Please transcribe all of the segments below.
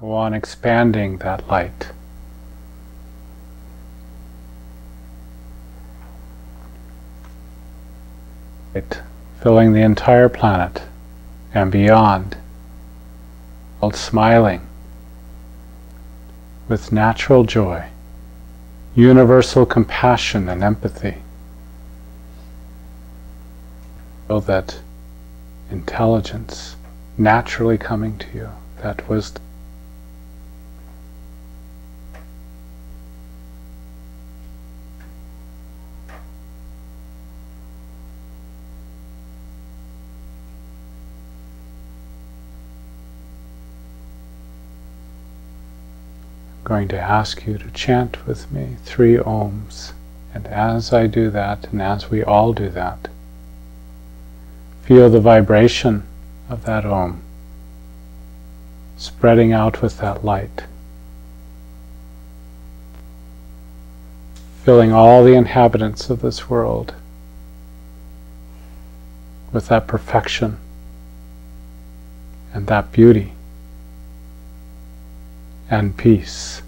Go on expanding that light. Filling the entire planet and beyond, while smiling with natural joy, universal compassion and empathy. Feel that intelligence naturally coming to you, that wisdom. I'm going to ask you to chant with me 3 ohms, and as I do that, and as we all do that, feel the vibration of that ohm spreading out with that light, filling all the inhabitants of this world with that perfection and that beauty and peace.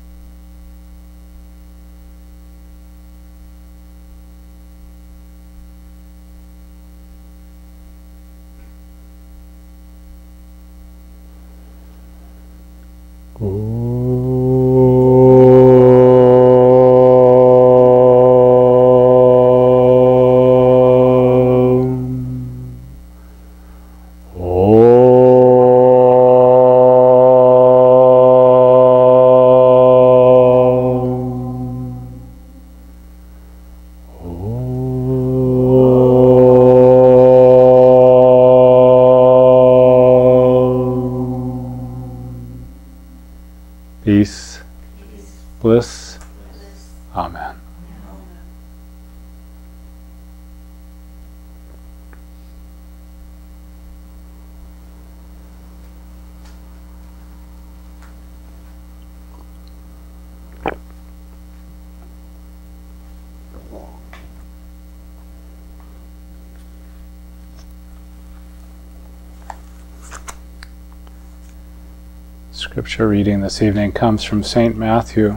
Peace, bliss, Amen. Scripture reading this evening comes from St. Matthew,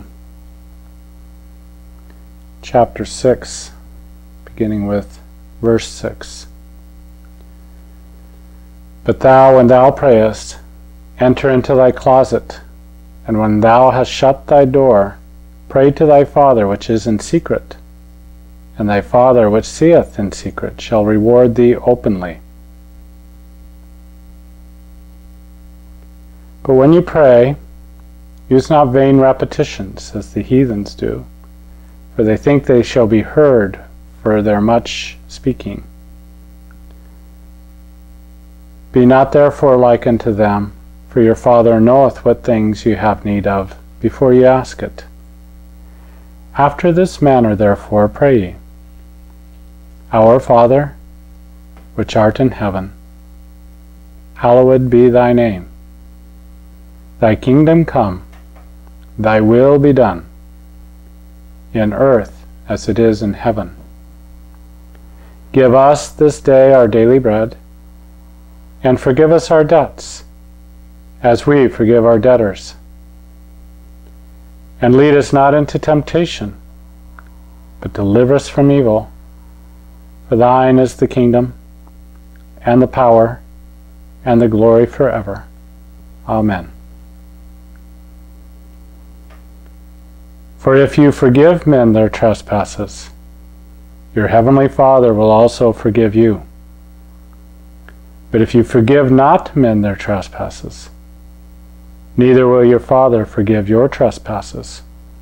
chapter 6, beginning with verse 6. But thou, when thou prayest, enter into thy closet, and when thou hast shut thy door, pray to thy Father which is in secret, and thy Father which seeth in secret shall reward thee openly. But when you pray, use not vain repetitions, as the heathens do, for they think they shall be heard for their much speaking. Be not therefore like unto them, for your Father knoweth what things you have need of, before you ask it. After this manner therefore pray ye. Our Father, which art in heaven, hallowed be thy name. Thy kingdom come, thy will be done, in earth as it is in heaven. Give us this day our daily bread, and forgive us our debts, as we forgive our debtors. And lead us not into temptation, but deliver us from evil. For thine is the kingdom, and the power, and the glory forever. Amen. For if you forgive men their trespasses, your heavenly Father will also forgive you. But if you forgive not men their trespasses, neither will your Father forgive your trespasses.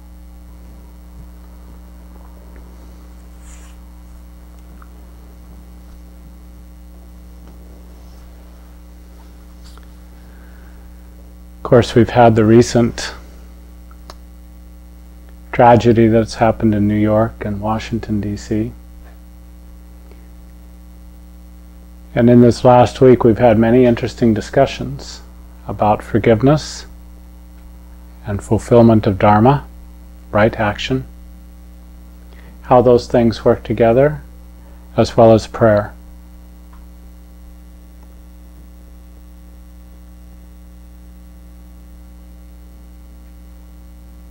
Of course, we've had the recent tragedy that's happened in New York and Washington, D.C. And in this last week, we've had many interesting discussions about forgiveness and fulfillment of Dharma, right action, how those things work together, as well as prayer.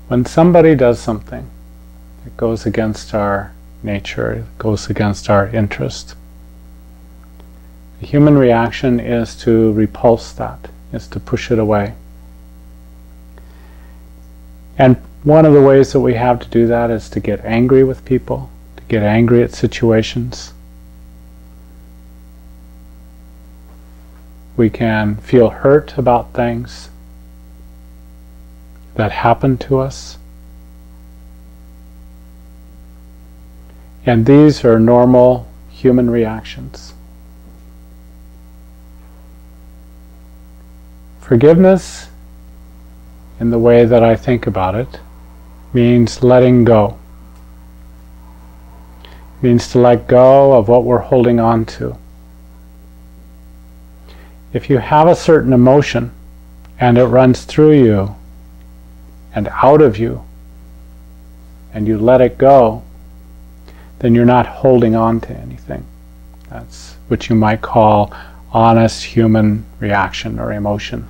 When somebody does something that goes against our nature, goes against our interest, the human reaction is to repulse that, is to push it away. And one of the ways that we have to do that is to get angry with people, to get angry at situations. We can feel hurt about things that happen to us. And these are normal human reactions. Forgiveness, in the way that I think about it, means letting go. It means to let go of what we're holding on to. If you have a certain emotion and it runs through you and out of you, and you let it go, then you're not holding on to anything. That's what you might call honest human reaction or emotion.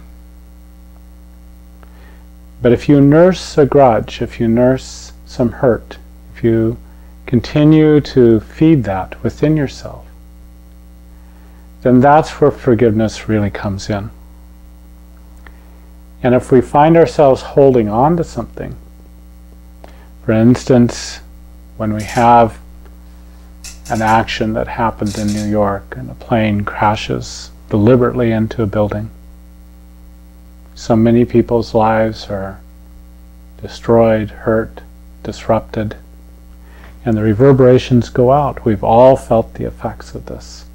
But if you nurse a grudge, if you nurse some hurt, if you continue to feed that within yourself, then that's where forgiveness really comes in. And if we find ourselves holding on to something, for instance, when we have an action that happened in New York and a plane crashes deliberately into a building, so many people's lives are destroyed, hurt, disrupted, and the reverberations go out. We've all felt the effects of this.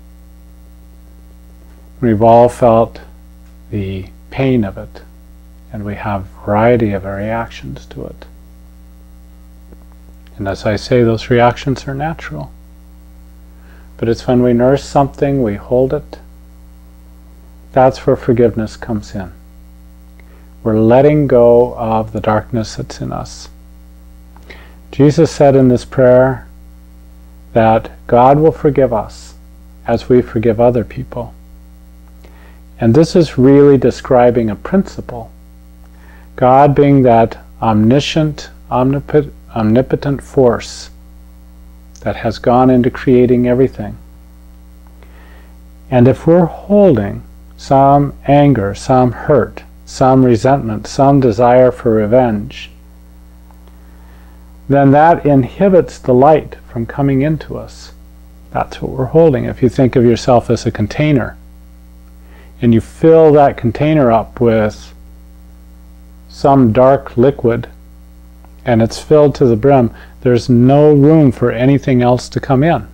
We've all felt the pain of it, and we have a variety of reactions to it. And as I say, those reactions are natural. But it's when we nurse something, we hold it, that's where forgiveness comes in. We're letting go of the darkness that's in us. Jesus said in this prayer that God will forgive us as we forgive other people. And this is really describing a principle. God being that omniscient, omnipotent force that has gone into creating everything. And if we're holding some anger, some hurt, some resentment, some desire for revenge, then that inhibits the light from coming into us. That's what we're holding. If you think of yourself as a container, and you fill that container up with some dark liquid, and it's filled to the brim, there's no room for anything else to come in.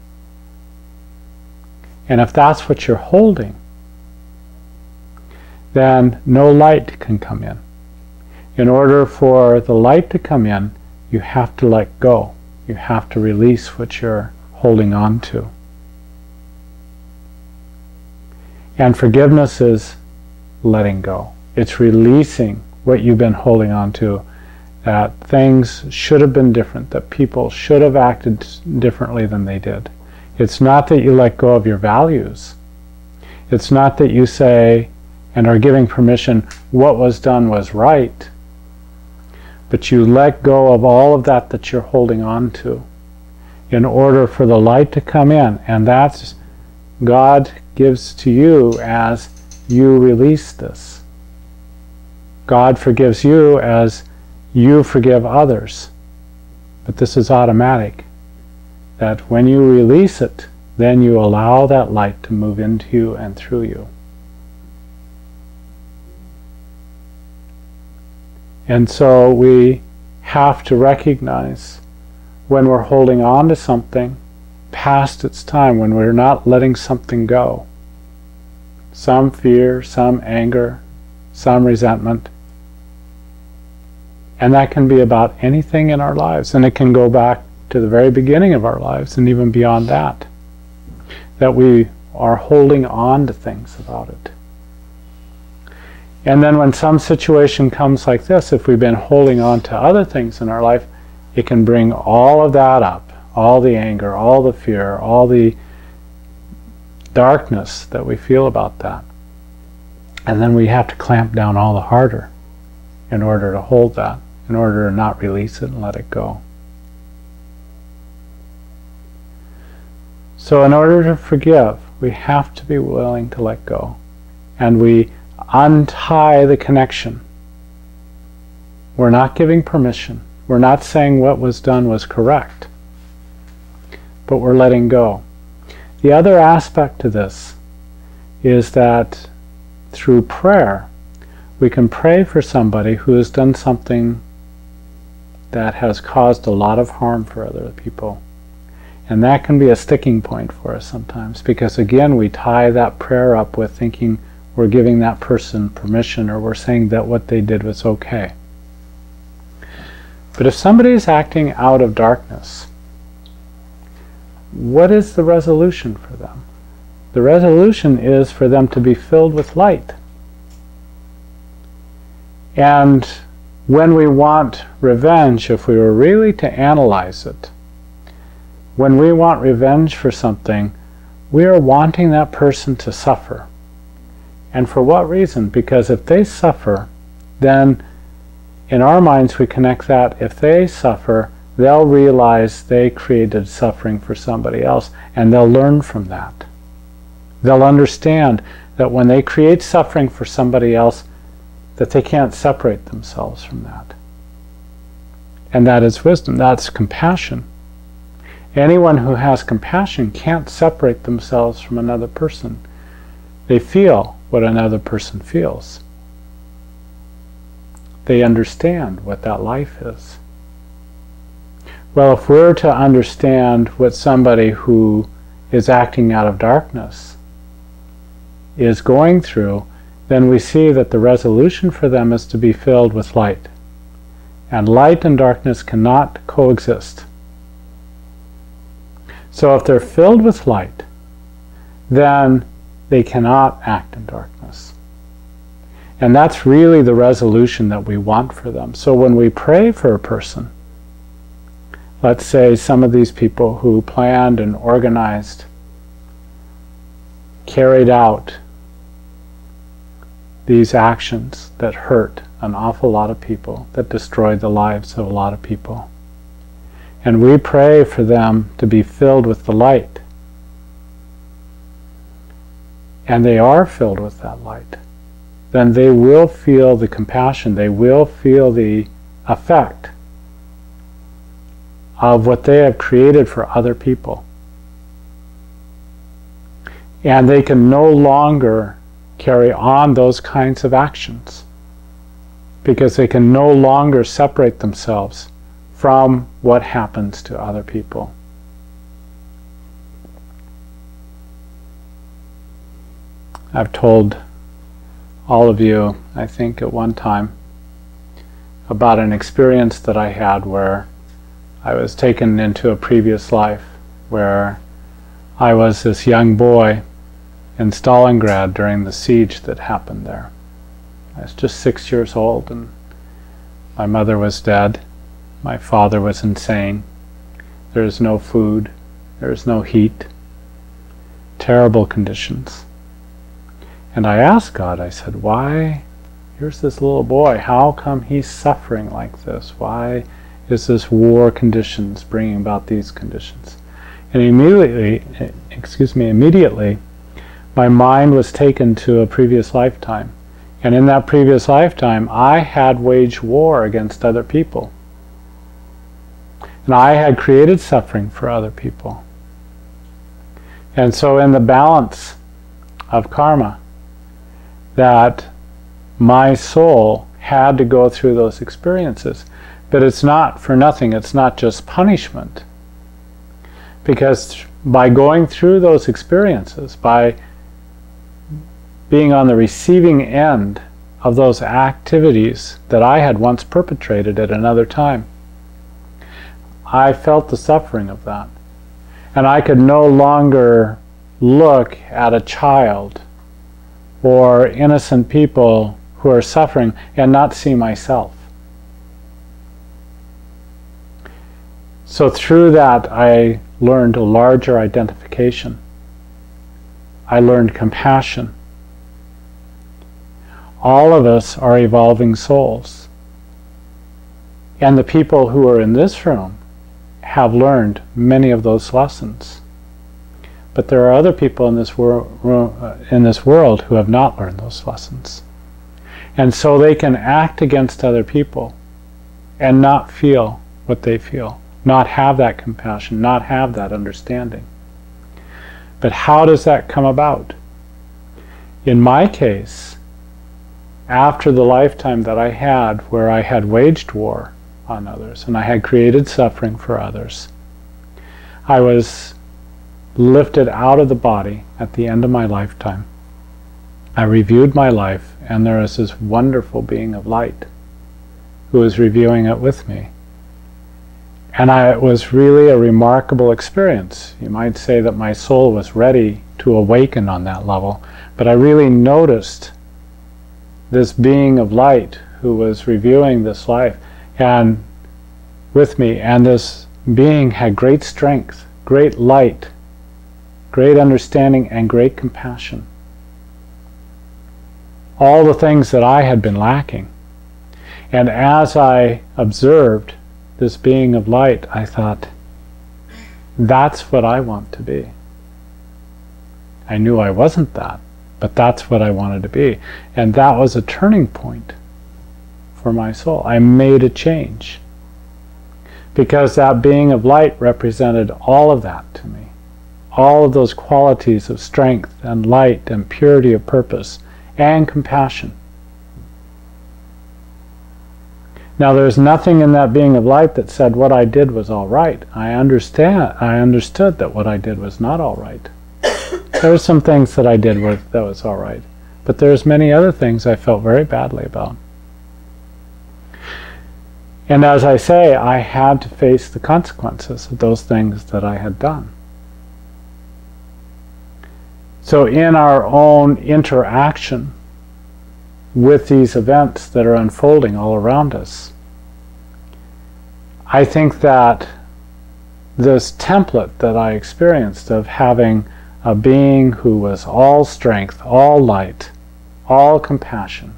And if that's what you're holding, then no light can come in. In order for the light to come in, you have to let go. You have to release what you're holding on to. And forgiveness is letting go. It's releasing what you've been holding on to, that things should have been different, that people should have acted differently than they did. It's not that you let go of your values. It's not that you say and are giving permission, what was done was right, but you let go of all of that that you're holding on to in order for the light to come in. And that's God gives to you as you release this. God forgives you as you forgive others. But this is automatic. That when you release it, then you allow that light to move into you and through you. And so we have to recognize when we're holding on to something past its time, when we're not letting something go. Some fear, some anger, some resentment. And that can be about anything in our lives. And it can go back to the very beginning of our lives and even beyond that. That we are holding on to things about it. And then when some situation comes like this, if we've been holding on to other things in our life, it can bring all of that up. All the anger, all the fear, all the darkness that we feel about that. And then we have to clamp down all the harder in order to hold that. in order to not release it and let it go. So in order to forgive, we have to be willing to let go. And we untie the connection. We're not giving permission. We're not saying what was done was correct. But we're letting go. The other aspect to this is that through prayer, we can pray for somebody who has done something that has caused a lot of harm for other people. And that can be a sticking point for us sometimes, because again, we tie that prayer up with thinking we're giving that person permission, or we're saying that what they did was okay. But if somebody is acting out of darkness, what is the resolution for them? The resolution is for them to be filled with light. And when we want revenge, if we were really to analyze it, when we want revenge for something, we are wanting that person to suffer. And for what reason? Because if they suffer, then in our minds we connect that if they suffer, they'll realize they created suffering for somebody else, and they'll learn from that. They'll understand that when they create suffering for somebody else, that they can't separate themselves from that. And that is wisdom, that's compassion. Anyone who has compassion can't separate themselves from another person. They feel what another person feels. They understand what that life is. Well, if we're to understand what somebody who is acting out of darkness is going through, then we see that the resolution for them is to be filled with light. And light and darkness cannot coexist. So if they're filled with light, then they cannot act in darkness. And that's really the resolution that we want for them. So when we pray for a person, let's say some of these people who planned and organized, carried out these actions that hurt an awful lot of people, that destroyed the lives of a lot of people. And we pray for them to be filled with the light. And they are filled with that light. Then they will feel the compassion, they will feel the effect of what they have created for other people. And they can no longer carry on those kinds of actions, because they can no longer separate themselves from what happens to other people. I've told all of you, I think at one time, about an experience that I had where I was taken into a previous life, where I was this young boy in Stalingrad during the siege that happened there. I was just 6 years old, and my mother was dead. My father was insane. There is no food. There is no heat. Terrible conditions. And I asked God, I said, why? Here's this little boy. How come he's suffering like this? Why is this war conditions bringing about these conditions? And immediately, my mind was taken to a previous lifetime. And in that previous lifetime, I had waged war against other people. And I had created suffering for other people. And so in the balance of karma, that my soul had to go through those experiences. But it's not for nothing, it's not just punishment. Because by going through those experiences, by being on the receiving end of those activities that I had once perpetrated at another time, I felt the suffering of that. And I could no longer look at a child or innocent people who are suffering and not see myself. So through that I learned a larger identification. I learned compassion. All of us are evolving souls. And the people who are in this room have learned many of those lessons. But there are other people in this world who have not learned those lessons. And so they can act against other people and not feel what they feel, not have that compassion, not have that understanding. But how does that come about? In my case, after the lifetime that I had, where I had waged war on others and I had created suffering for others, I was lifted out of the body at the end of my lifetime. I reviewed my life, and there was this wonderful being of light who was reviewing it with me. And it was really a remarkable experience. You might say that my soul was ready to awaken on that level, but I really noticed this being of light who was reviewing this life and with me, and this being had great strength, great light, great understanding, and great compassion. All the things that I had been lacking. And as I observed this being of light, I thought, that's what I want to be. I knew I wasn't that, but that's what I wanted to be. And that was a turning point for my soul. I made a change. Because that being of light represented all of that to me. All of those qualities of strength and light and purity of purpose and compassion. Now there's nothing in that being of light that said what I did was all right. I understood that what I did was not all right. There were some things that I did that was all right. But there's many other things I felt very badly about. And as I say, I had to face the consequences of those things that I had done. So in our own interaction with these events that are unfolding all around us, I think that this template that I experienced of having a being who was all strength, all light, all compassion,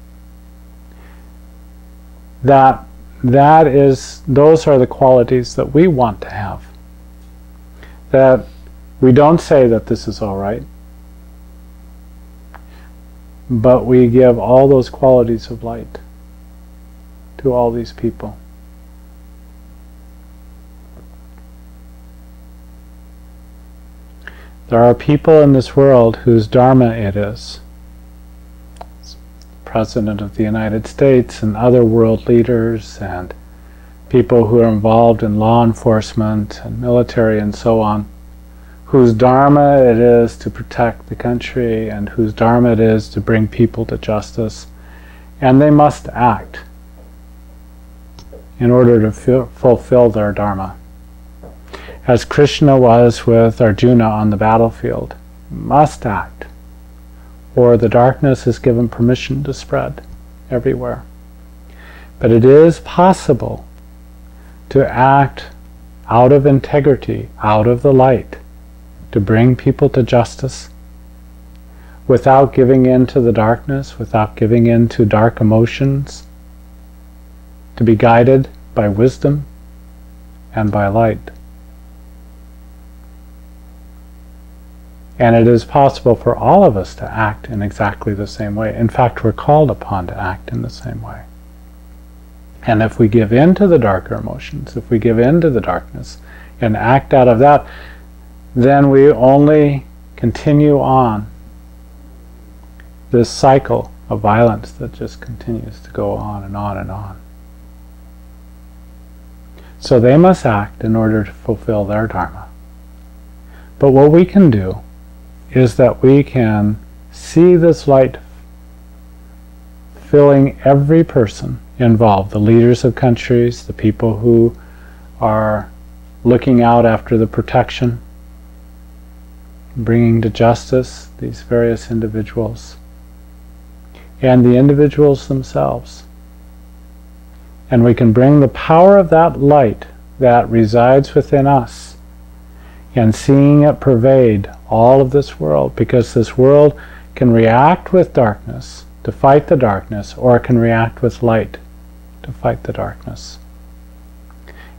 those are the qualities that we want to have. That we don't say that this is all right, but we give all those qualities of light to all these people. There are people in this world whose dharma it is. President of the United States and other world leaders and people who are involved in law enforcement and military and so on, whose dharma it is to protect the country and whose dharma it is to bring people to justice, and they must act in order to fulfill their dharma. As Krishna was with Arjuna on the battlefield, must act, or the darkness is given permission to spread everywhere. But it is possible to act out of integrity, out of the light, to bring people to justice, without giving in to the darkness, without giving in to dark emotions, to be guided by wisdom and by light. And it is possible for all of us to act in exactly the same way. In fact, we're called upon to act in the same way. And if we give in to the darker emotions, if we give in to the darkness and act out of that, then we only continue on this cycle of violence that just continues to go on and on and on. So they must act in order to fulfill their dharma. But what we can do is that we can see this light filling every person involved, the leaders of countries, the people who are looking out after the protection, bringing to justice these various individuals, and the individuals themselves. And we can bring the power of that light that resides within us, and seeing it pervade all of this world, because this world can react with darkness to fight the darkness, or it can react with light to fight the darkness.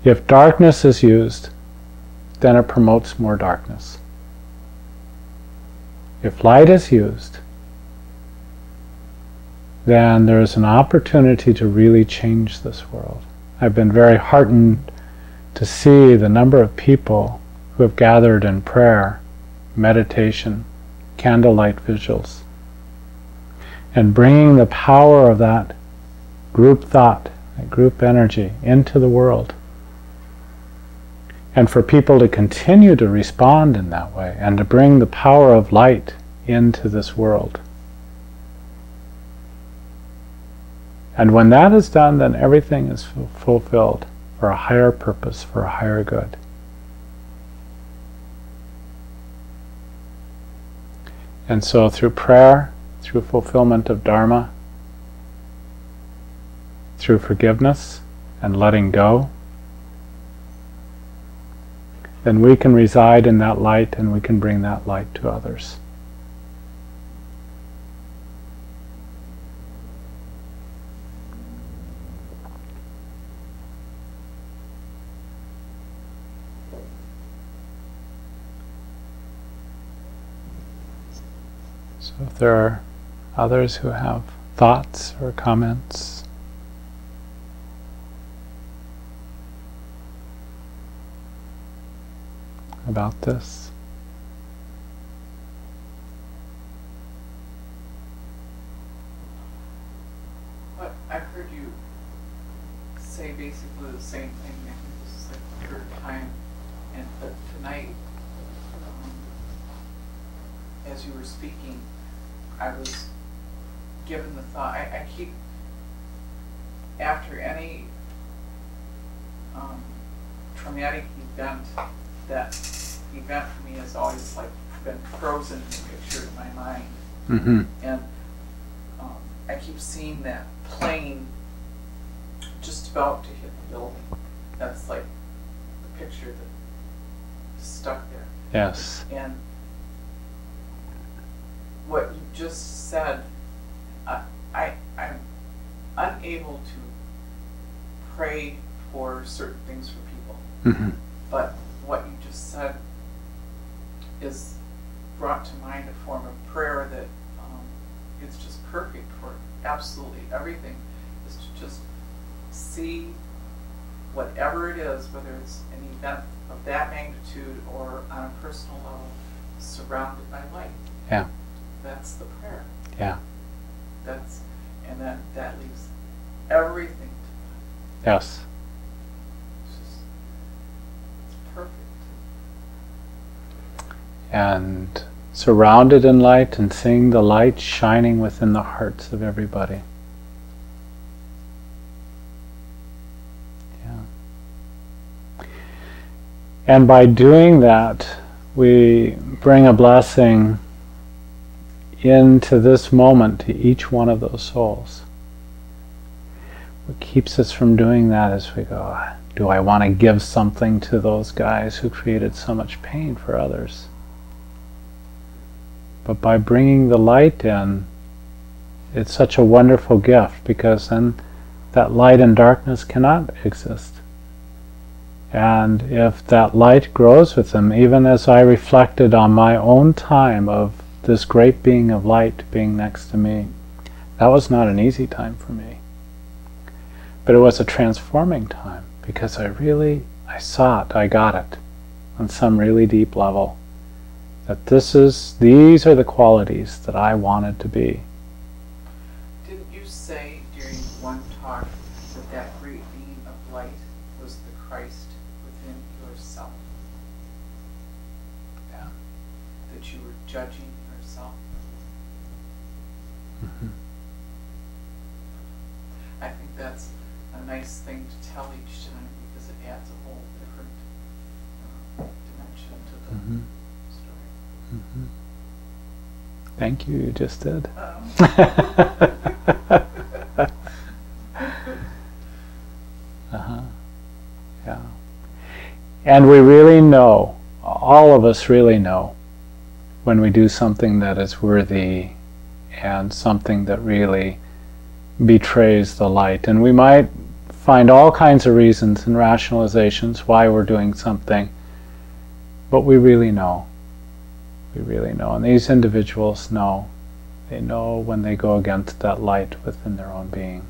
If darkness is used, then it promotes more darkness. If light is used, then there is an opportunity to really change this world. I've been very heartened to see the number of people who have gathered in prayer, meditation, candlelight vigils, and bringing the power of that group thought, that group energy into the world. And for people to continue to respond in that way and to bring the power of light into this world. And when that is done, then everything is fulfilled for a higher purpose, for a higher good. And so through prayer, through fulfillment of Dharma, through forgiveness and letting go, then we can reside in that light and we can bring that light to others. So if there are others who have thoughts or comments, about this. But I've heard you say basically the same thing. I think this is like the third time. But tonight, as you were speaking, I was given the thought, I keep, after any traumatic event, that event for me has always like been frozen and pictured in my mind. Mm-hmm. And I keep seeing that plane just about to hit the building. That's like the picture that is stuck there. Yes. And what you just said, I'm unable to pray for certain things for people. Mm-hmm. But what you just said is brought to mind a form of prayer that is just perfect for absolutely everything, is to just see whatever it is, whether it's an event of that magnitude or on a personal level, surrounded by light. Yeah. That's the prayer. Yeah. And that leaves everything to God. Yes. It's perfect. And surrounded in light and seeing the light shining within the hearts of everybody. Yeah. And by doing that, we bring a blessing into this moment to each one of those souls. What keeps us from doing that is we go, do I want to give something to those guys who created so much pain for others? But by bringing the light in, it's such a wonderful gift, because then that light and darkness cannot exist. And if that light grows with them, even as I reflected on my own time of this great being of light being next to me, that was not an easy time for me. But it was a transforming time, because I saw it, I got it, on some really deep level. That these are the qualities that I wanted to be. Didn't you say during one talk that great being of light was the Christ within yourself? Yeah. That you were judging yourself? Mm-hmm. I think that's a nice thing to tell each time, because it adds a whole different dimension to the Mm-hmm. story. Mm-hmm. Thank you, you just did. Uh-huh. Yeah. And we really know, all of us really know, when we do something that is worthy and something that really betrays the light. And we might find all kinds of reasons and rationalizations why we're doing something, but we really know. We really know. And these individuals know. They know when they go against that light within their own being.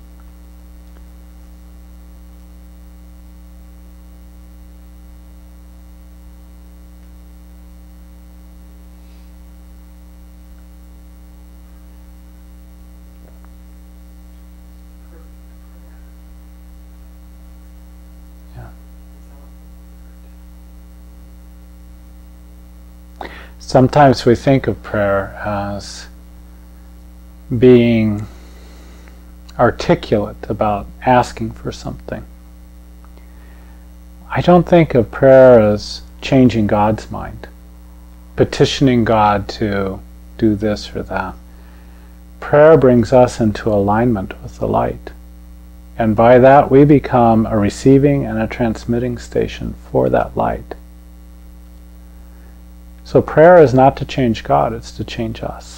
Sometimes we think of prayer as being articulate about asking for something. I don't think of prayer as changing God's mind, petitioning God to do this or that. Prayer brings us into alignment with the light, and by that we become a receiving and a transmitting station for that light. So prayer is not to change God, it's to change us.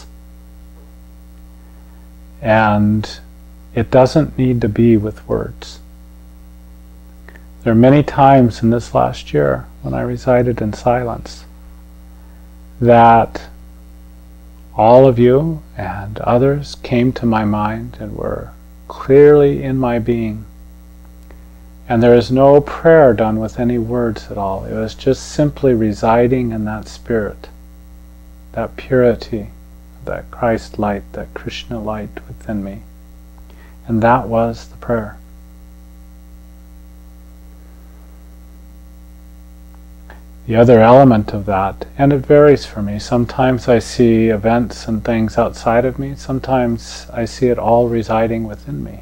And it doesn't need to be with words. There are many times in this last year when I resided in silence that all of you and others came to my mind and were clearly in my being. And there is no prayer done with any words at all. It was just simply residing in that spirit, that purity, that Christ light, that Krishna light within me. And that was the prayer. The other element of that, and it varies for me, sometimes I see events and things outside of me, sometimes I see it all residing within me.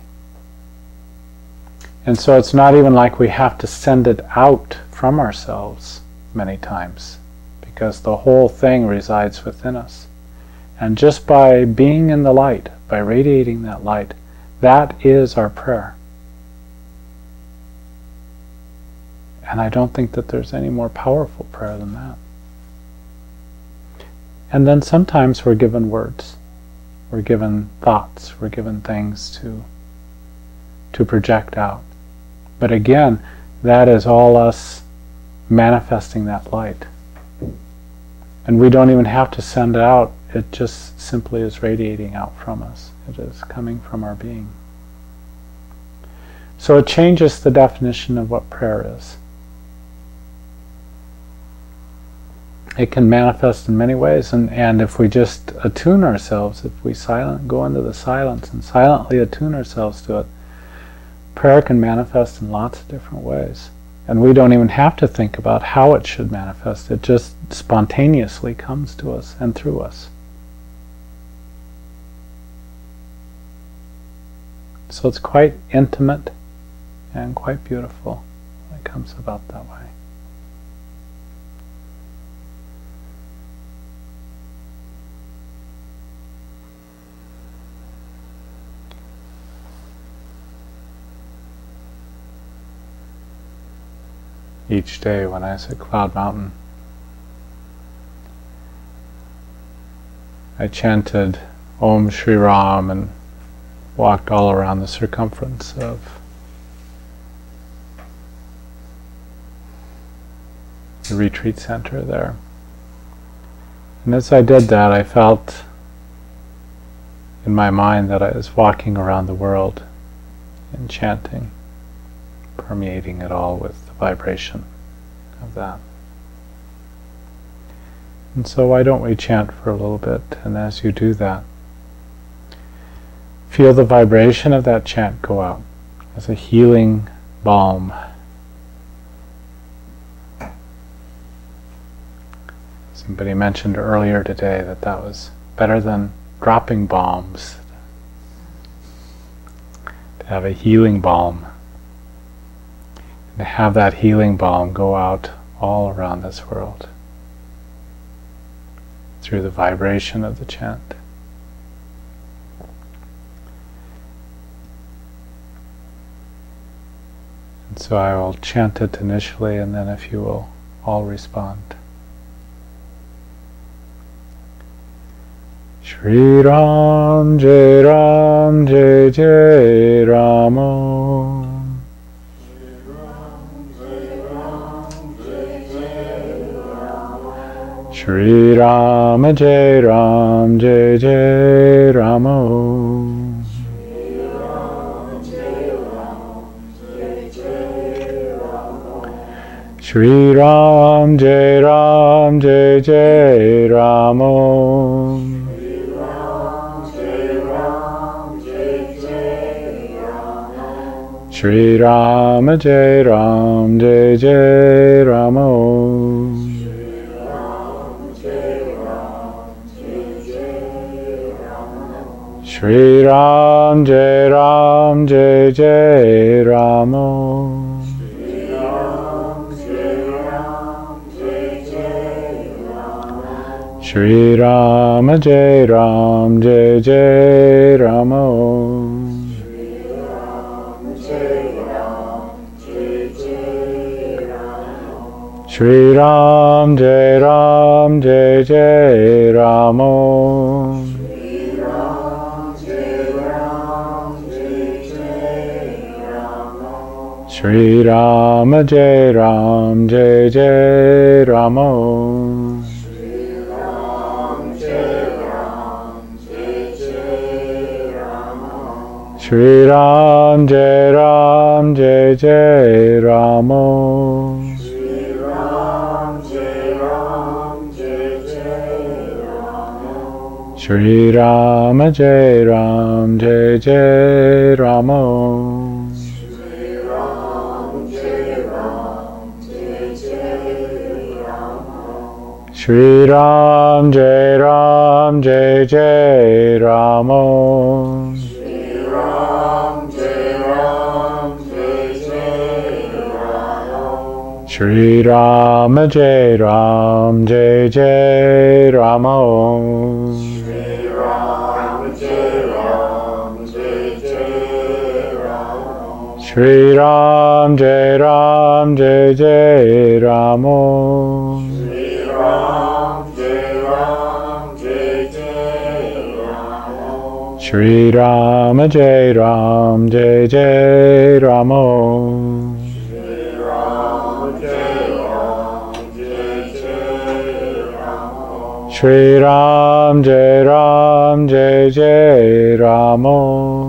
And so it's not even like we have to send it out from ourselves many times, because the whole thing resides within us. And just by being in the light, by radiating that light, that is our prayer. And I don't think that there's any more powerful prayer than that. And then sometimes we're given words, we're given thoughts, we're given things to project out. But again, that is all us manifesting that light. And we don't even have to send it out, it just simply is radiating out from us. It is coming from our being. So it changes the definition of what prayer is. It can manifest in many ways, and if we just attune ourselves, if we go into the silence and silently attune ourselves to it, prayer can manifest in lots of different ways. And we don't even have to think about how it should manifest. It just spontaneously comes to us and through us. So it's quite intimate and quite beautiful when it comes about that way. Each day when I was at Cloud Mountain, I chanted Om Shri Ram and walked all around the circumference of the retreat center there. And as I did that, I felt in my mind that I was walking around the world and chanting, permeating it all with the vibration of that. And so why don't we chant for a little bit, and as you do that, feel the vibration of that chant go out as a healing balm. Somebody mentioned earlier today that that was better than dropping bombs, to have a healing balm. And to have that healing balm go out all around this world through the vibration of the chant. And so I will chant it initially, and then if you will all respond. Shri Ram Jai Ram Jai Jai Ramo Shri Rama Jai Ram Jai Jai Ramo. Shri Ram Jai Ram Jai Jai Ramo. Shri Rama Jai Ram Jai Jai Ramo. Shri Ram Jai Ram Jai Jai Ramo. Shri Rama Jai Ram Jai Jai Ramo. Shri Ram Jai Ram Jai Jai Ramo. Shri Rama Jai Ram Jai Jai Ramo. Shri Ram Jai Ram Jai Jai Ramo. Shri Rama Jai Ram Jai Jai Ramo. Shri Ram Jai Ram Jai Jai Ramo. Shri Rama Jai Ram Jai Jai Ramo. Shri Ram Jai Ram Jai Jai Ramo. Shri Rama Jai Ram Jai Jai Ramo. Shri Ram Jai Ram Jai Jai Ramo.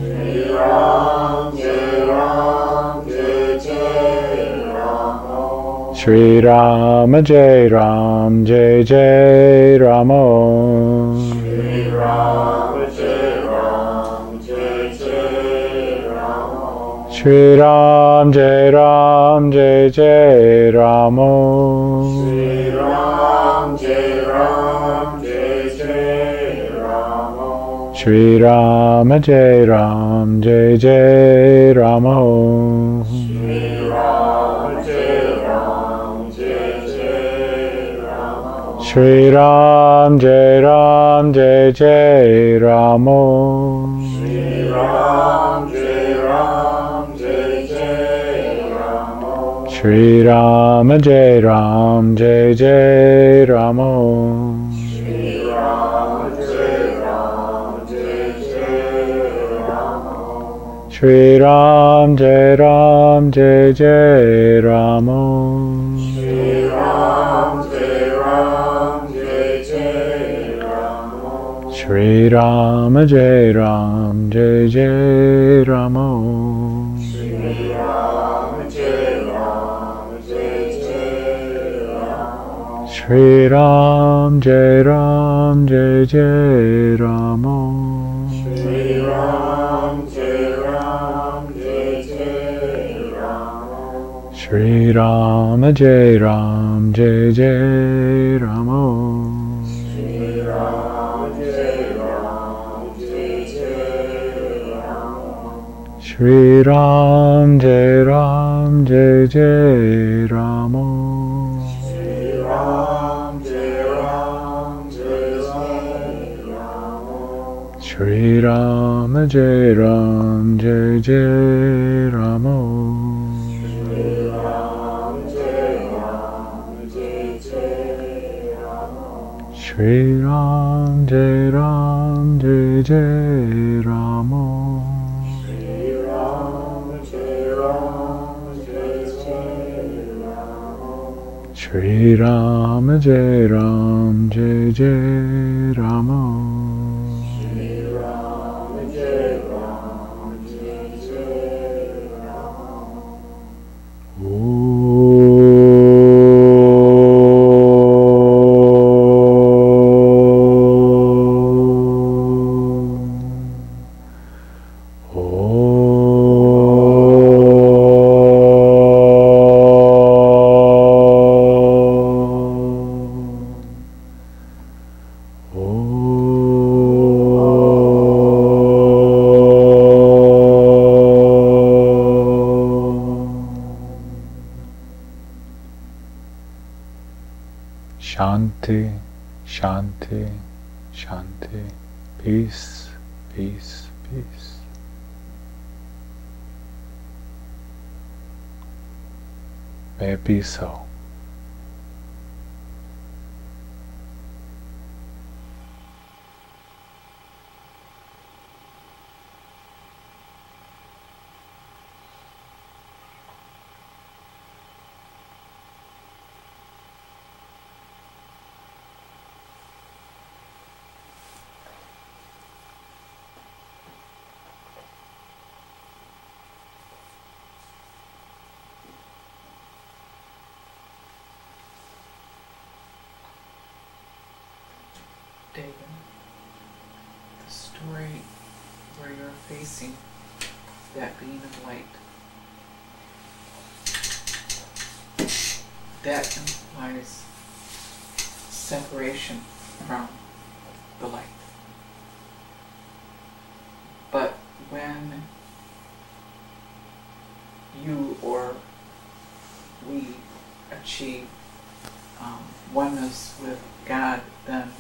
Shri Rama Jai Ram Jai Jai Ramo. Shri Ram Jai Ram Jai Jai Ramo. Shri Rama Jai Ram Jai Jai Ramo. Shri Ram Jai Ram Jai Jai Ramo. Shri Rama Jai Ram Jai Jai Ramo. Shri Ram Jai Ram Jai Jai Ramo. Shri Rama Jai Ram Jai Jai Ramo. Shri Ram Jai Ram Jai Jai Ramo. Shri Rama Jai Ram Jai Jai Ramo. Shri Ram Jai Ram Jai Jai Ramo. Shri Rama Jai Ram Jai Jai Ramo. Shri Ram Jai Ram Jai Jai Ramo. Shri Ram Jai Ram Jai Jai Rama. Shri Ram Jai Ram Jai Jai Ram. Shanti, Shanti, Shanti. Peace, peace, peace. May it be so. David, the story where you're facing that being of light, that implies separation from the light. But when you or we achieve oneness with God, then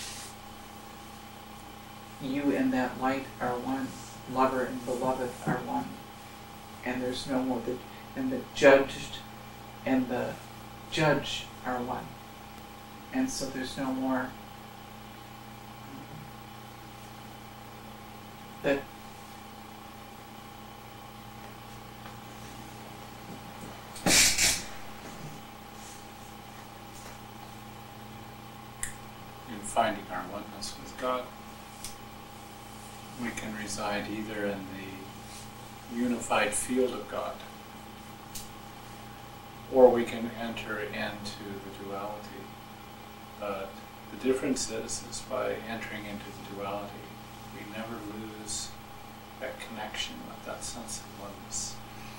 you and that light are one. Lover and beloved are one. And there's no more, and the judged and the judge are one. And so there's no more that in finding our oneness with God, we can reside either in the unified field of God, or we can enter into the duality. But the difference is by entering into the duality, we never lose that connection with that sense of oneness.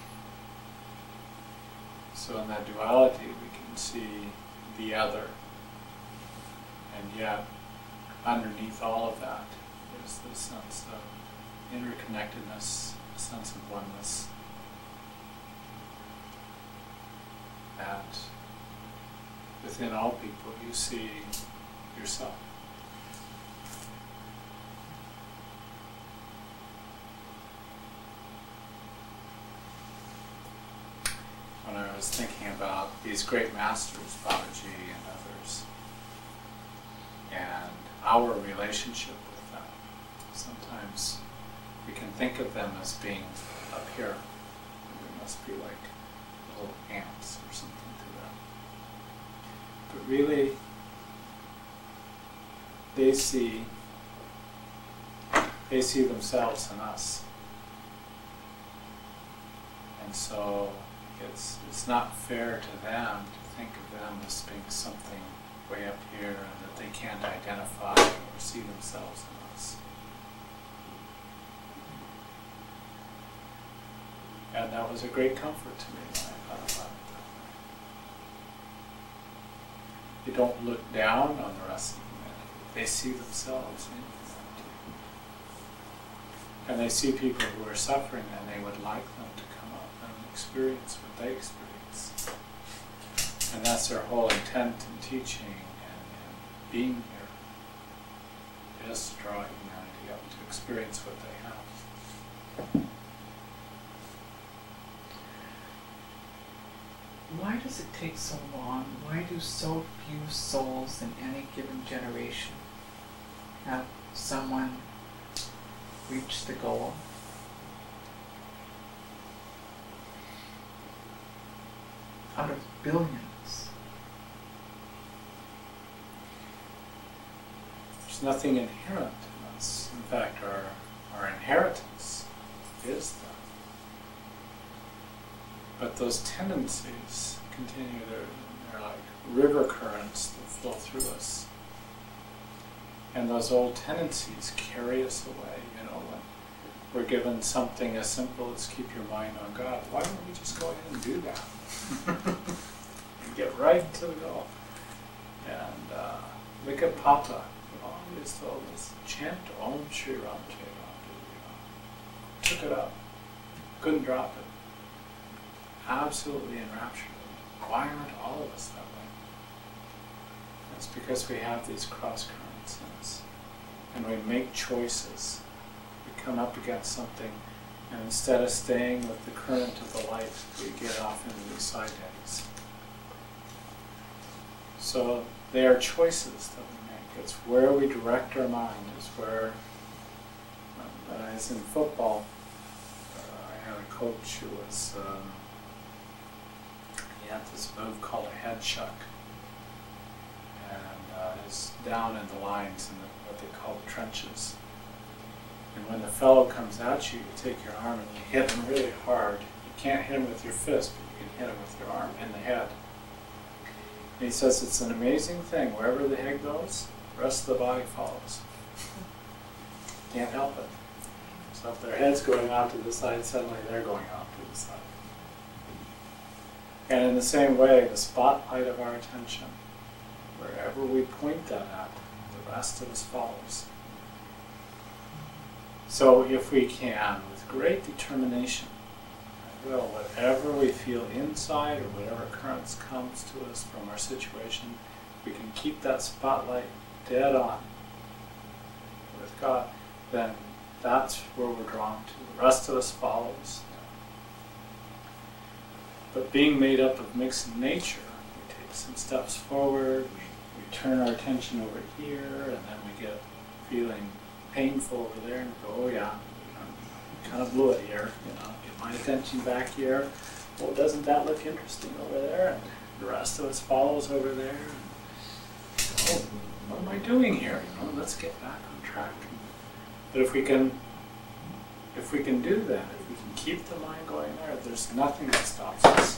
So in that duality, we can see the other, and yet underneath all of that is this sense of interconnectedness, a sense of oneness, that within all people you see yourself. When I was thinking about these great masters, Babaji and others, and our relationship with them, sometimes we can think of them as being up here. We must be like little ants or something to them. But really, they see themselves in us. And so it's not fair to them to think of them as being something way up here and that they can't identify or see themselves in us. And that was a great comfort to me when I thought about it that way. They don't look down on the rest of humanity. They see themselves in humanity. And they see people who are suffering and they would like them to come up and experience what they experience. And that's their whole intent in teaching and being here, is to draw humanity up to experience what they have. Why does it take so long? Why do so few souls in any given generation have someone reach the goal? Out of billions, There's nothing inherent in us. In fact, our inheritance is that. But those tendencies continue, they're like river currents that flow through us. And those old tendencies carry us away, you know, when we're given something as simple as keep your mind on God. Why don't we just go ahead and do that? And get right to the goal. And look at Papa. Always told us, chant Om Shri Ram Jai Ram. Took it up. Couldn't drop it. Absolutely enraptured. Why aren't all of us that way? It's because we have these cross currents in us. And we make choices. We come up against something, and instead of staying with the current of the light, we get off into these side eddies. So they are choices that we make. It's where we direct our mind. It's where, when I was in football, I had a coach who was, he had this move called a head chuck. And it's down in the lines in what they call the trenches. And when the fellow comes at you, you take your arm and you hit him really hard. You can't hit him with your fist, but you can hit him with your arm in the head. And he says it's an amazing thing. Wherever the head goes, the rest of the body follows. Can't help it. So if their head's going off to the side, suddenly they're going off to the side. And in the same way, the spotlight of our attention, wherever we point that at, the rest of us follows. So if we can, with great determination, will, whatever we feel inside or whatever currents comes to us from our situation, we can keep that spotlight dead on with God, then that's where we're drawn to. The rest of us follows. But being made up of mixed nature, we take some steps forward, we turn our attention over here, and then we get feeling painful over there, and we go, oh yeah, kind of blew it here, you know, get my attention back here. Well, doesn't that look interesting over there? And the rest of us follows over there. And, oh, what am I doing here? You know, let's get back on track. But if we can do that, if we can keep the mind going there, there's nothing that stops us.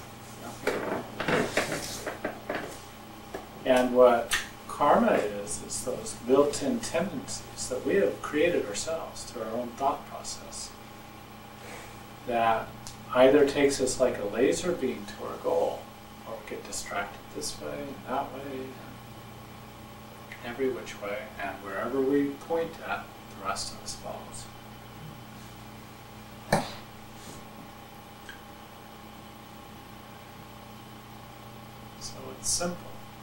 Nothing. And what karma is those built-in tendencies that we have created ourselves through our own thought process that either takes us like a laser beam to our goal, or we get distracted this way and that way, and every which way, and wherever we point at, the rest of us follows. So it's simple.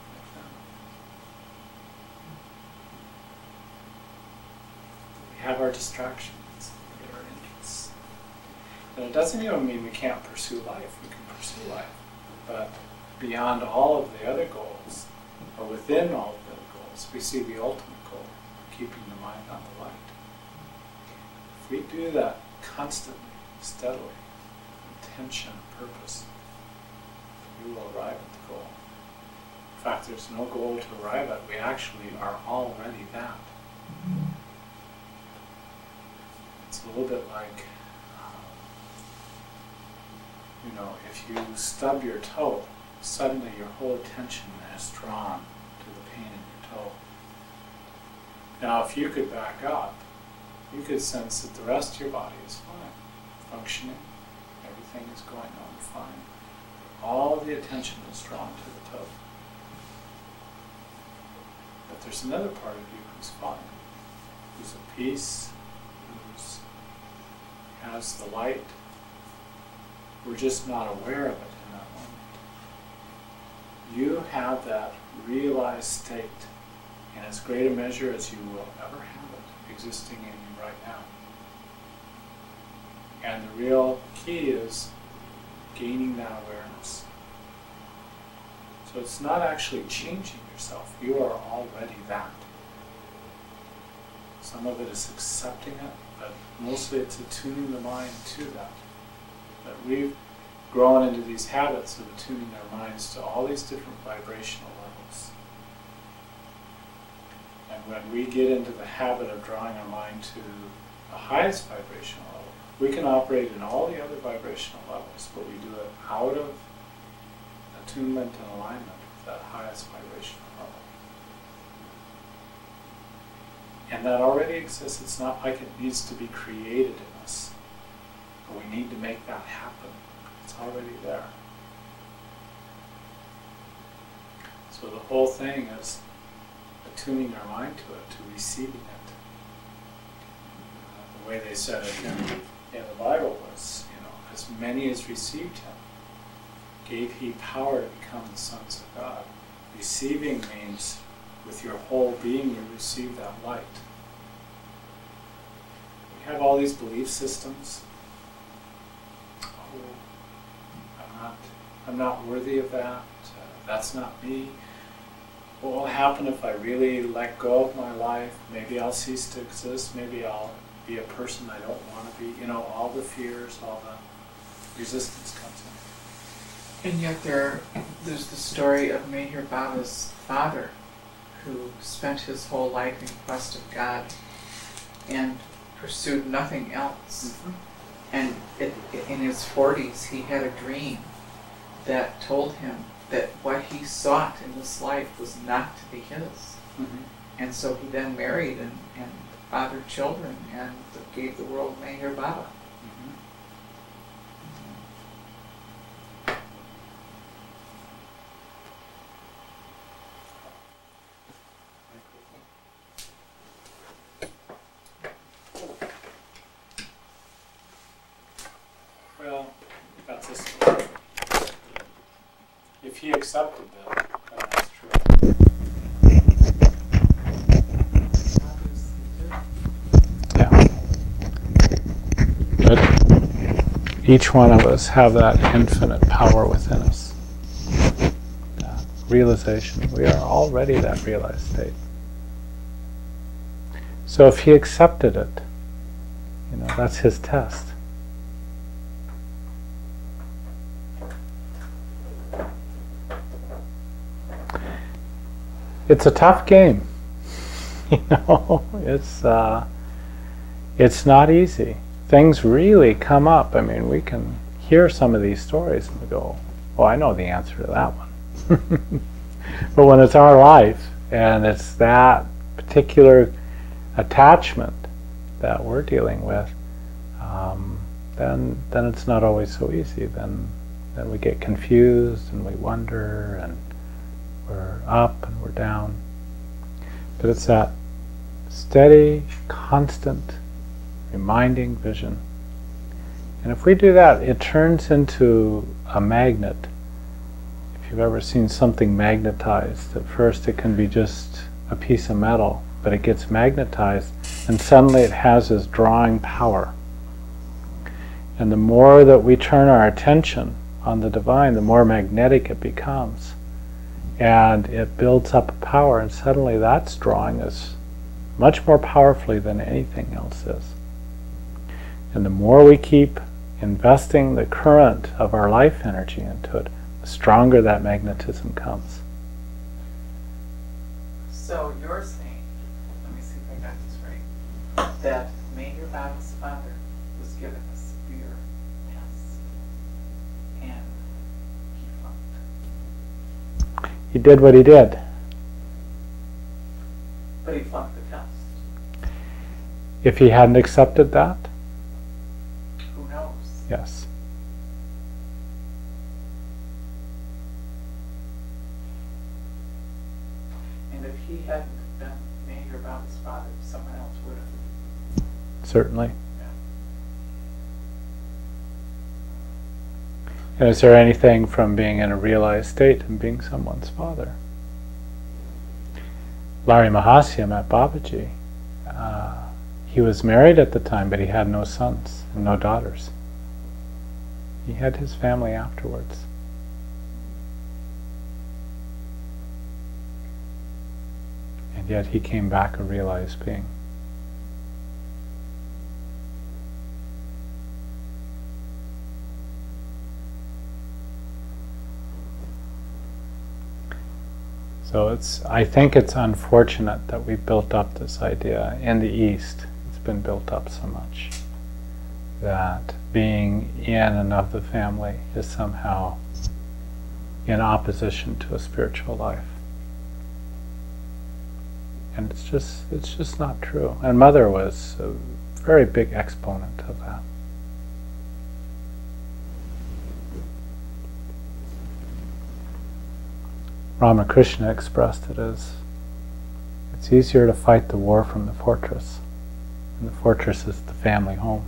We have our distractions, we have our interests. And it doesn't even mean we can't pursue life. We can pursue life. But beyond all of the other goals, or within all of the other goals, we see the ultimate goal, keeping the mind on the light. If we do that constantly, steadily, intention, purpose, we will arrive at the goal. In fact, there's no goal to arrive at. We actually are already that. It's a little bit like, you know, if you stub your toe, suddenly your whole attention is drawn to the pain in your toe. Now, if you could back up, you could sense that the rest of your body is fine, functioning, everything is going on fine. All the attention is drawn to the toe. But there's another part of you who's fine, who's at peace, who's has the light. We're just not aware of it in that moment. You have that realized state in as great a measure as you will ever have it existing in you right now. And the real key is gaining that awareness. So it's not actually changing yourself. You are already that. Some of it is accepting it, but mostly it's attuning the mind to that. That we've grown into these habits of attuning our minds to all these different vibrational levels. And when we get into the habit of drawing our mind to the highest vibrational level, we can operate in all the other vibrational levels, but we do it out of attunement and alignment with that highest vibrational level. And that already exists. It's not like it needs to be created in us. But we need to make that happen. It's already there. So the whole thing is attuning our mind to it, to receiving it. The way they said it in the Bible was, as many as received him, gave he power to become the sons of God. Receiving means with your whole being you receive that light. We have all these belief systems. Oh, I'm not worthy of that. That's not me. What will happen if I really let go of my life? Maybe I'll cease to exist. Maybe I'll be a person I don't want to be. All the fears, all the resistance comes in. And yet there's the story of Meher Baba's father, who spent his whole life in quest of God and pursued nothing else. Mm-hmm. And in his 40s, he had a dream that told him that what he sought in this life was not to be his. Mm-hmm. And so he then married and fathered children and gave the world Meher Baba. Mm-hmm. Well, that's a story. If he accepted that, then that's true. Yeah. But each one of us have that infinite power within us. That realization. We are already that realized state. So if he accepted it, that's his test. It's a tough game. It's not easy. Things really come up. I mean, we can hear some of these stories and we go, oh, I know the answer to that one. But when it's our life and it's that particular attachment that we're dealing with, then it's not always so easy. Then we get confused and we wonder and we're up and we're down. But it's that steady, constant, reminding vision. And if we do that, it turns into a magnet. If you've ever seen something magnetized, at first it can be just a piece of metal, but it gets magnetized and suddenly it has this drawing power. And the more that we turn our attention on the divine, the more magnetic it becomes. And it builds up a power, and suddenly that's drawing us much more powerfully than anything else is. And the more we keep investing the current of our life energy into it, the stronger that magnetism comes. So you're saying, let me see if I got this right, that Meher Baba's father was given a severe test, and he flunked. He did what he did. But he flunked the test. If he hadn't accepted that, Who knows? yes. And if he hadn't been Meher Baba's father, someone else would have. Certainly. Yeah. And is there anything from being in a realized state and being someone's father? Larry Mahasya met Babaji. He was married at the time, but he had no sons and no daughters. He had his family afterwards. And yet he came back a realized being. So I think it's unfortunate that we built up this idea in the East. It's been built up so much that being in and of the family is somehow in opposition to a spiritual life. And it's just not true. And Mother was a very big exponent of that. Ramakrishna expressed it as, it's easier to fight the war from the fortress, and the fortress is the family home.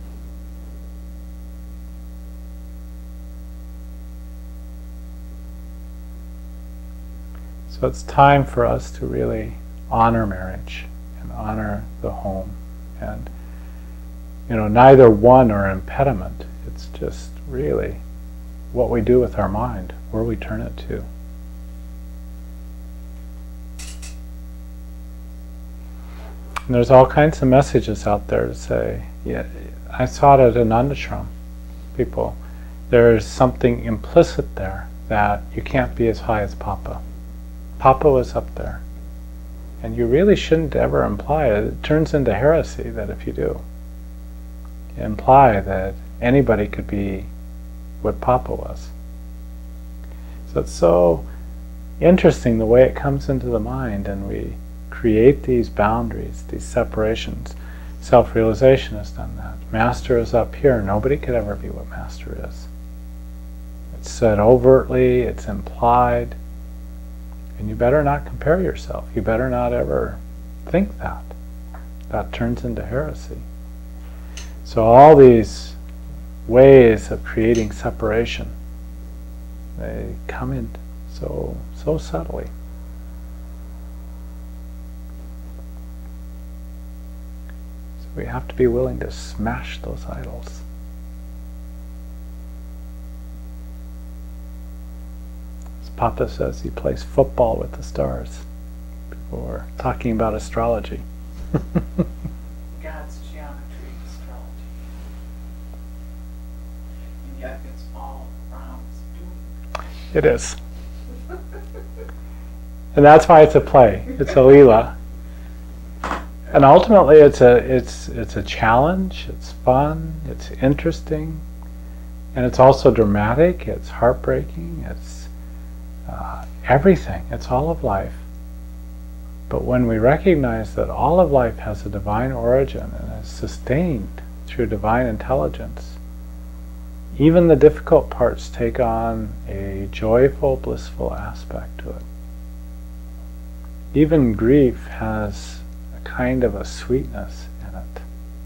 So it's time for us to really honor marriage and honor the home. And, neither one are impediment. It's just really what we do with our mind, where we turn it to. And there's all kinds of messages out there to say, yeah, I saw it at an Anandashram. People, there's something implicit there that you can't be as high as Papa. Papa was up there. And you really shouldn't ever imply it. It turns into heresy that if you do. You imply that anybody could be what Papa was. So it's so interesting the way it comes into the mind, and we create these boundaries, these separations. Self-realization has done that. Master is up here. Nobody could ever be what Master is. It's said overtly, it's implied. And you better not compare yourself. You better not ever think that. That turns into heresy. So all these ways of creating separation, they come in so subtly. So we have to be willing to smash those idols. Papa says he plays football with the stars. People were talking about astrology. God's geometry, astrology. And yet it's all Ram's doing. It is. And that's why it's a play. It's a Leela. And ultimately it's a challenge, it's fun, it's interesting, and it's also dramatic, it's heartbreaking, it's everything. It's all of life. But when we recognize that all of life has a divine origin and is sustained through divine intelligence, even the difficult parts take on a joyful, blissful aspect to it. Even grief has a kind of a sweetness in it.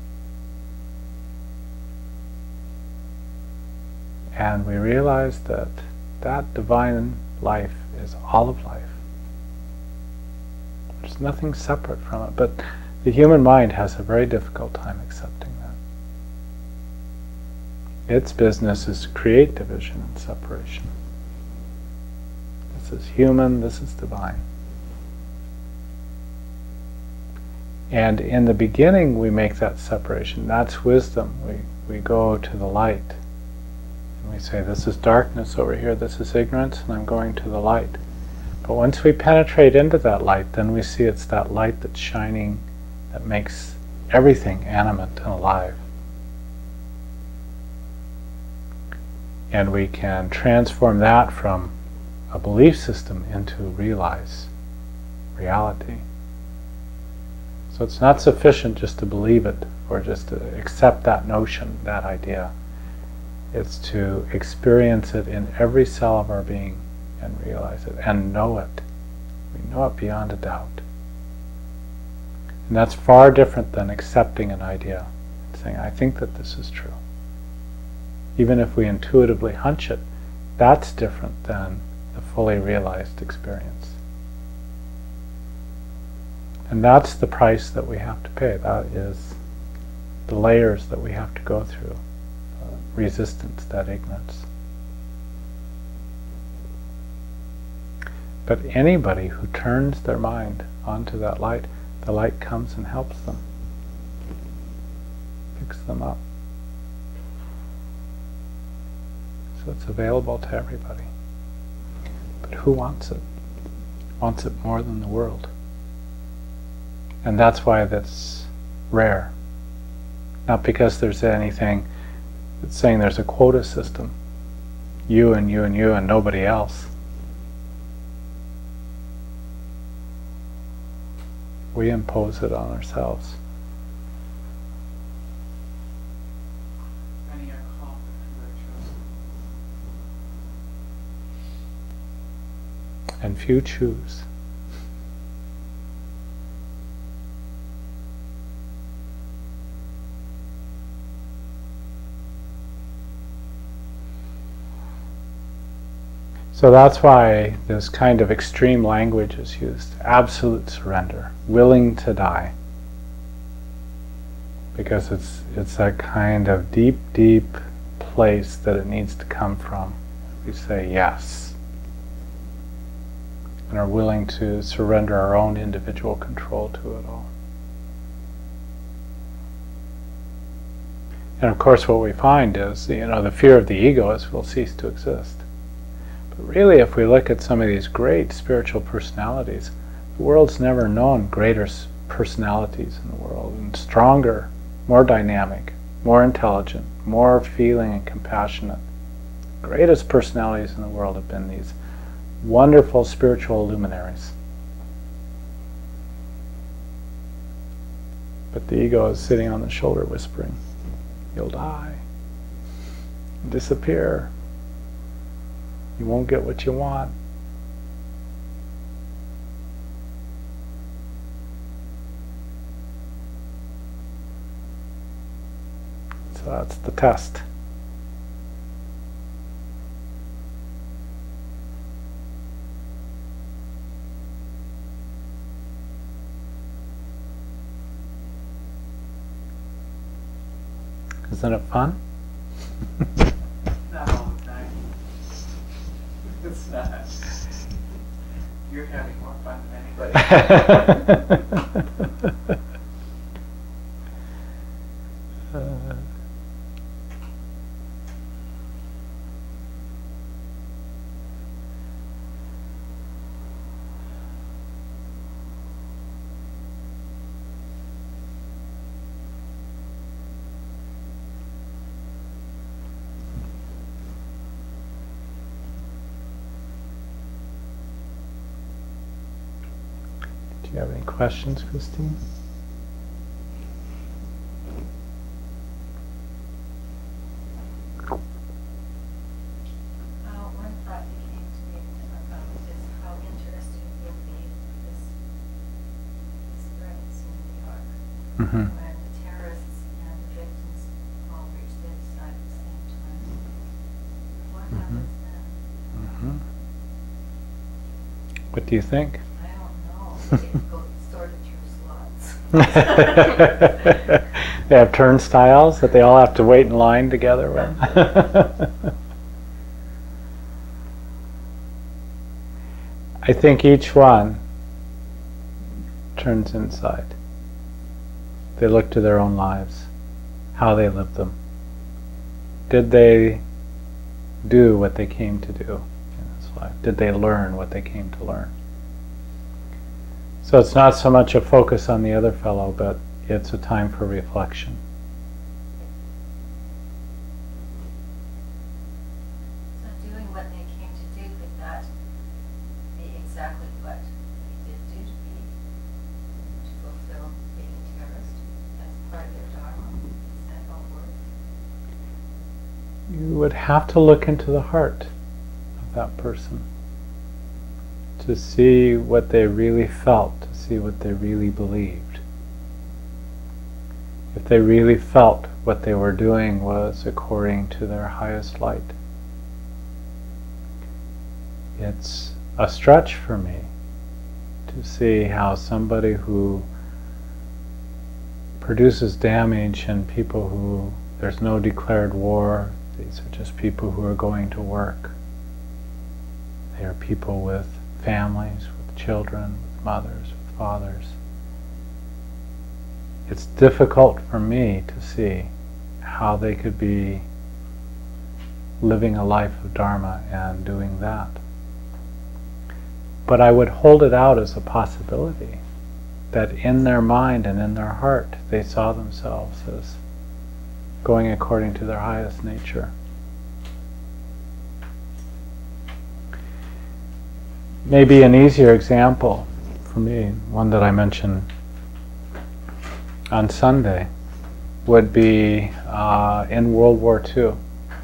And we realize that that divine life is all of life. There's nothing separate from it, but the human mind has a very difficult time accepting that. Its business is to create division and separation. This is human, this is divine. And in the beginning we make that separation. That's wisdom. We go to the light. We say, this is darkness over here, this is ignorance, and I'm going to the light. But once we penetrate into that light, then we see it's that light that's shining, that makes everything animate and alive. And we can transform that from a belief system into realize reality. So it's not sufficient just to believe it, or just to accept that notion, that idea. It's to experience it in every cell of our being and realize it and know it. We know it beyond a doubt. And that's far different than accepting an idea, saying, I think that this is true. Even if we intuitively hunch it, that's different than the fully realized experience. And that's the price that we have to pay. That is the layers that we have to go through. Resistance, that ignorance. But anybody who turns their mind onto that light, the light comes and helps them, picks them up. So it's available to everybody. But who wants it? wants it more than the world. And that's why that's rare. Not because there's anything that's saying there's a quota system. You and you and you and nobody else. We impose it on ourselves. Many are called, but few are chosen. And few choose. So that's why this kind of extreme language is used. Absolute surrender. Willing to die. Because it's that kind of deep, deep place that it needs to come from. We say yes. And are willing to surrender our own individual control to it all. And of course what we find is, the fear of the ego will cease to exist. But really, if we look at some of these great spiritual personalities, the world's never known greater personalities in the world, and stronger, more dynamic, more intelligent, more feeling and compassionate. The greatest personalities in the world have been these wonderful spiritual luminaries. But the ego is sitting on the shoulder whispering, "You'll die. Disappear. You won't get what you want." So that's the test. Isn't it fun? Not all the time. It's not. You're having more fun than anybody. Do you have any questions, Christine? One thought that came to me is how interesting it would be if this spreads in New York, Mm-hmm. when the terrorists and the victims all reach the other side at the same time. What happens then? Mm-hmm. What do you think? I don't know. They go sort of through slots. They have turnstiles that they all have to wait in line together with. I think each one turns inside. They look to their own lives, how they lived them. Did they do what they came to do in this life? Did they learn what they came to learn? So it's not so much a focus on the other fellow, but it's a time for reflection. So doing what they came to do, could that be exactly what they did do to fulfill being a terrorist as part of their dharma? Does that all work? You would have to look into the heart of that person to see what they really felt, to see what they really believed. If they really felt what they were doing was according to their highest light. It's a stretch for me to see how somebody who produces damage and people who there's no declared war, these are just people who are going to work. They are people with families, with children, with mothers, with fathers. It's difficult for me to see how they could be living a life of Dharma and doing that. But I would hold it out as a possibility that in their mind and in their heart they saw themselves as going according to their highest nature. Maybe an easier example for me, one that I mentioned on Sunday, would be in World War II,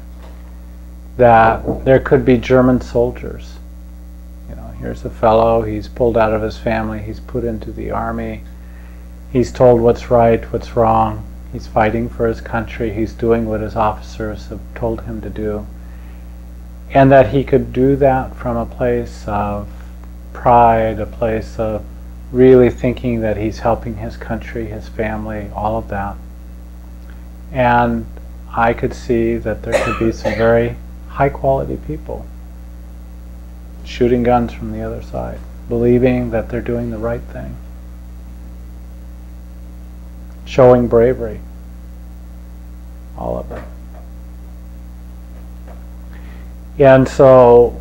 that there could be German soldiers. You know, here's a fellow, he's pulled out of his family, he's put into the army, he's told what's right, what's wrong, he's fighting for his country, he's doing what his officers have told him to do. And that he could do that from a place of pride, a place of really thinking that he's helping his country, his family, all of that. And I could see that there could be some very high quality people shooting guns from the other side, believing that they're doing the right thing, showing bravery, all of it. And so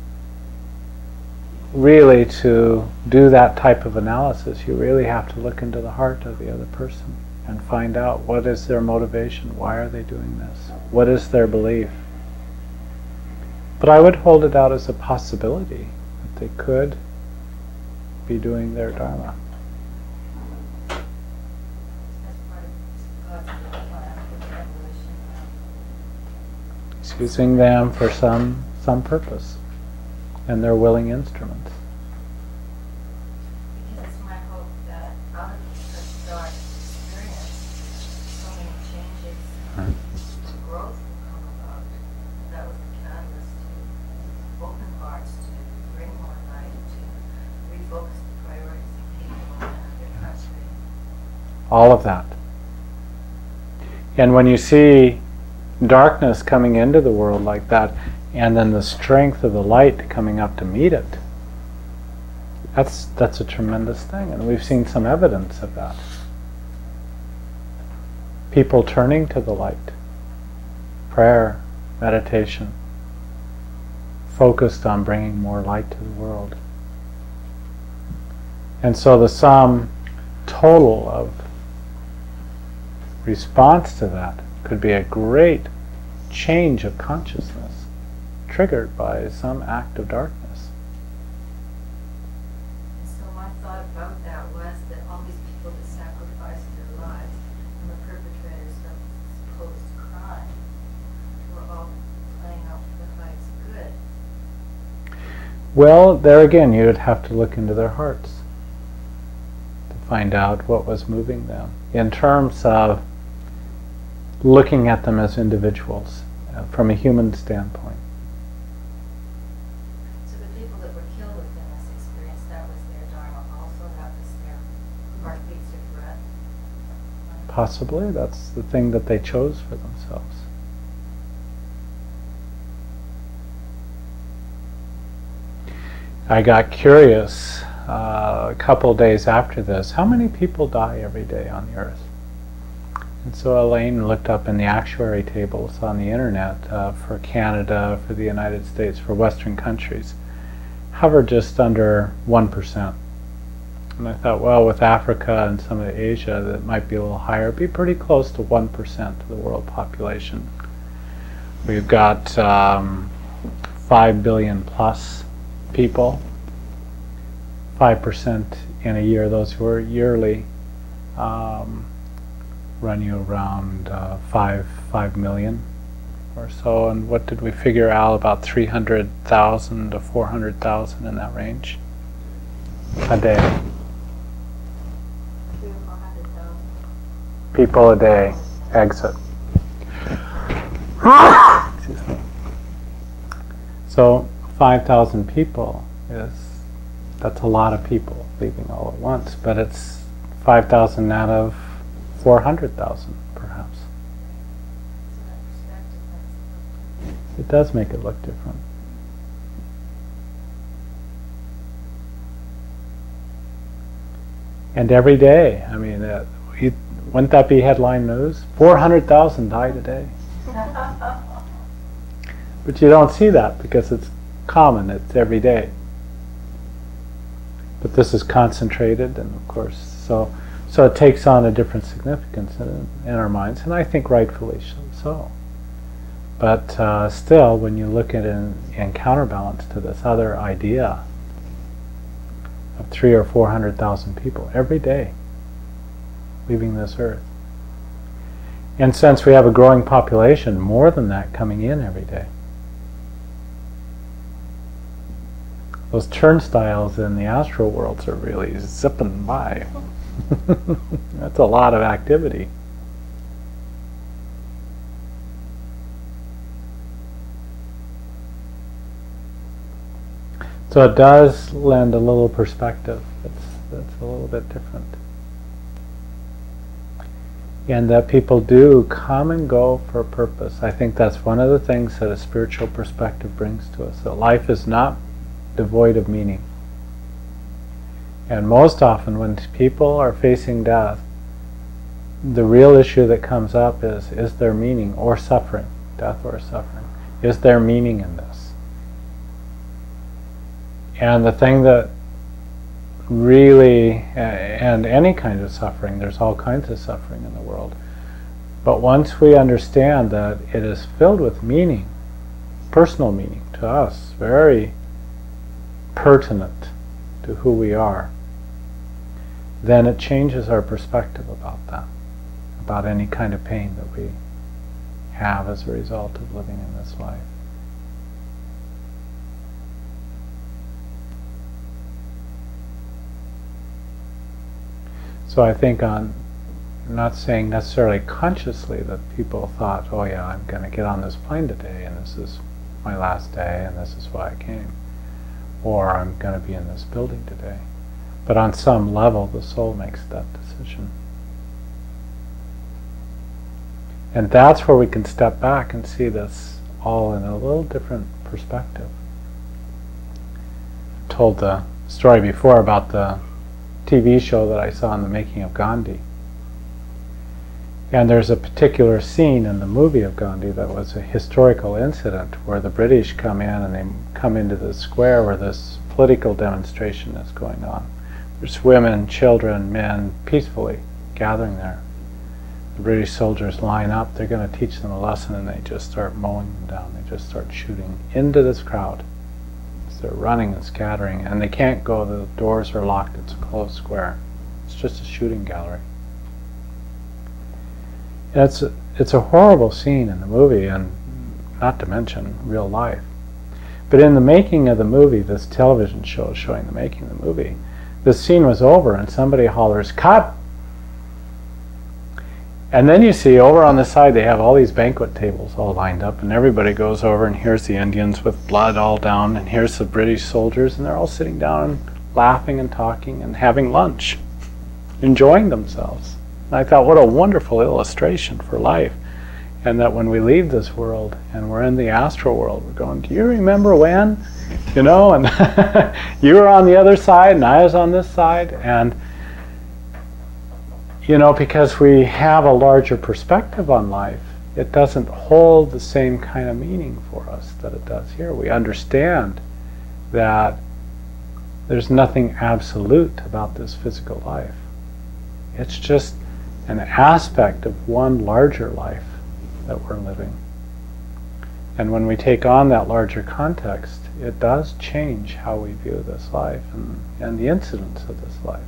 really to do that type of analysis, you really have to look into the heart of the other person and find out what is their motivation, why are they doing this, what is their belief. But I would hold it out as a possibility that they could be doing their Dharma. It's using them for some purpose, and they're willing instruments. Because it's my hope that out of this dark experience, so many changes, growth will come about. That was the catalyst to open hearts, to bring more light, to refocus the priorities of people and their country. All of that. And when you see darkness coming into the world like that, and then the strength of the light coming up to meet it, that's a tremendous thing, and we've seen some evidence of that. People turning to the light, prayer, meditation, focused on bringing more light to the world. And so the sum total of response to that could be a great change of consciousness triggered by some act of darkness. So my thought about that was that all these people that sacrificed their lives and the perpetrators of supposed crime were all playing out for the highest good. Well, there again, you would have to look into their hearts to find out what was moving them in terms of looking at them as individuals from a human standpoint. So the people that were killed within this experience, that was their Dharma also, that was their heartbeats of breath? Possibly, that's the thing that they chose for themselves. I got curious a couple days after this, how many people die every day on the earth? And so Elaine looked up in the actuary tables on the internet for Canada, for the United States, for Western countries, hovered just under 1%. And I thought, well, with Africa and some of Asia, that might be a little higher. It'd be pretty close to 1% of the world population. We've got 5 billion plus people, 5% in a year, those who are yearly, run you around 5 million or so. And what did we figure out? About 300,000 to 400,000 in that range a day. 300,000 or 400,000. People a day exit. Excuse me. So 5,000 people that's a lot of people leaving all at once, but it's 5,000 out of 400,000 perhaps. So that perspective makes it It does make it look different. And every day, I mean, wouldn't that be headline news? 400,000 died a day. But you don't see that because it's common, it's every day. But this is concentrated, and of course, so it takes on a different significance in our minds, and I think rightfully so. But still, when you look at it in counterbalance to this other idea of 300,000 or 400,000 people every day leaving this earth, and since we have a growing population, more than that coming in every day. Those turnstiles in the astral worlds are really zipping by. That's a lot of activity. So it does lend a little perspective that's a little bit different. And that people do come and go for a purpose. I think that's one of the things that a spiritual perspective brings to us, that life is not devoid of meaning. And most often when people are facing death, the real issue that comes up is there meaning or suffering, death or suffering? Is there meaning in this? And the thing that really, and any kind of suffering, there's all kinds of suffering in the world, but once we understand that it is filled with meaning, personal meaning to us, very pertinent to who we are, then it changes our perspective about that, about any kind of pain that we have as a result of living in this life. So I think I'm not saying necessarily consciously that people thought, oh yeah, I'm going to get on this plane today and this is my last day and this is why I came. Or I'm going to be in this building today. But on some level the soul makes that decision. And that's where we can step back and see this all in a little different perspective. I told the story before about the TV show that I saw in the making of Gandhi. And there's a particular scene in the movie of Gandhi that was a historical incident where the British come in and they come into the square where this political demonstration is going on. There's women, children, men peacefully gathering there. The British soldiers line up, they're going to teach them a lesson, and they just start mowing them down. They just start shooting into this crowd. They're running and scattering, and they can't go, the doors are locked, it's a closed square. It's just a shooting gallery. And it's a horrible scene in the movie, and not to mention real life. But in the making of the movie, this television show showing the making of the movie, the scene was over and somebody hollers, "Cut!" And then you see over on the side they have all these banquet tables all lined up, and everybody goes over, and here's the Indians with blood all down, and here's the British soldiers, and they're all sitting down and laughing and talking and having lunch, enjoying themselves. And I thought, what a wonderful illustration for life. And that when we leave this world and we're in the astral world, we're going, do you remember when? You know, and you were on the other side and I was on this side. And you know, because we have a larger perspective on life, it doesn't hold the same kind of meaning for us that it does here. We understand that there's nothing absolute about this physical life. It's just an aspect of one larger life that we're living. And when we take on that larger context, it does change how we view this life and the incidents of this life.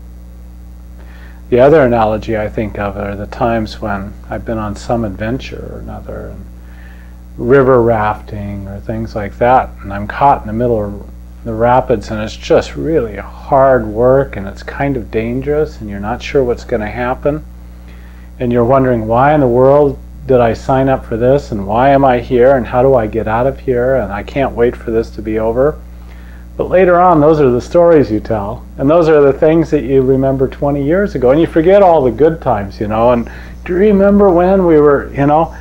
The other analogy I think of are the times when I've been on some adventure or another, and river rafting or things like that, and I'm caught in the middle of the rapids, and it's just really hard work, and it's kind of dangerous, and you're not sure what's going to happen, and you're wondering, why in the world did I sign up for this, and why am I here, and how do I get out of here, and I can't wait for this to be over. But later on, those are the stories you tell, and those are the things that you remember 20 years ago, and you forget all the good times, you know, and do you remember when we were, you know?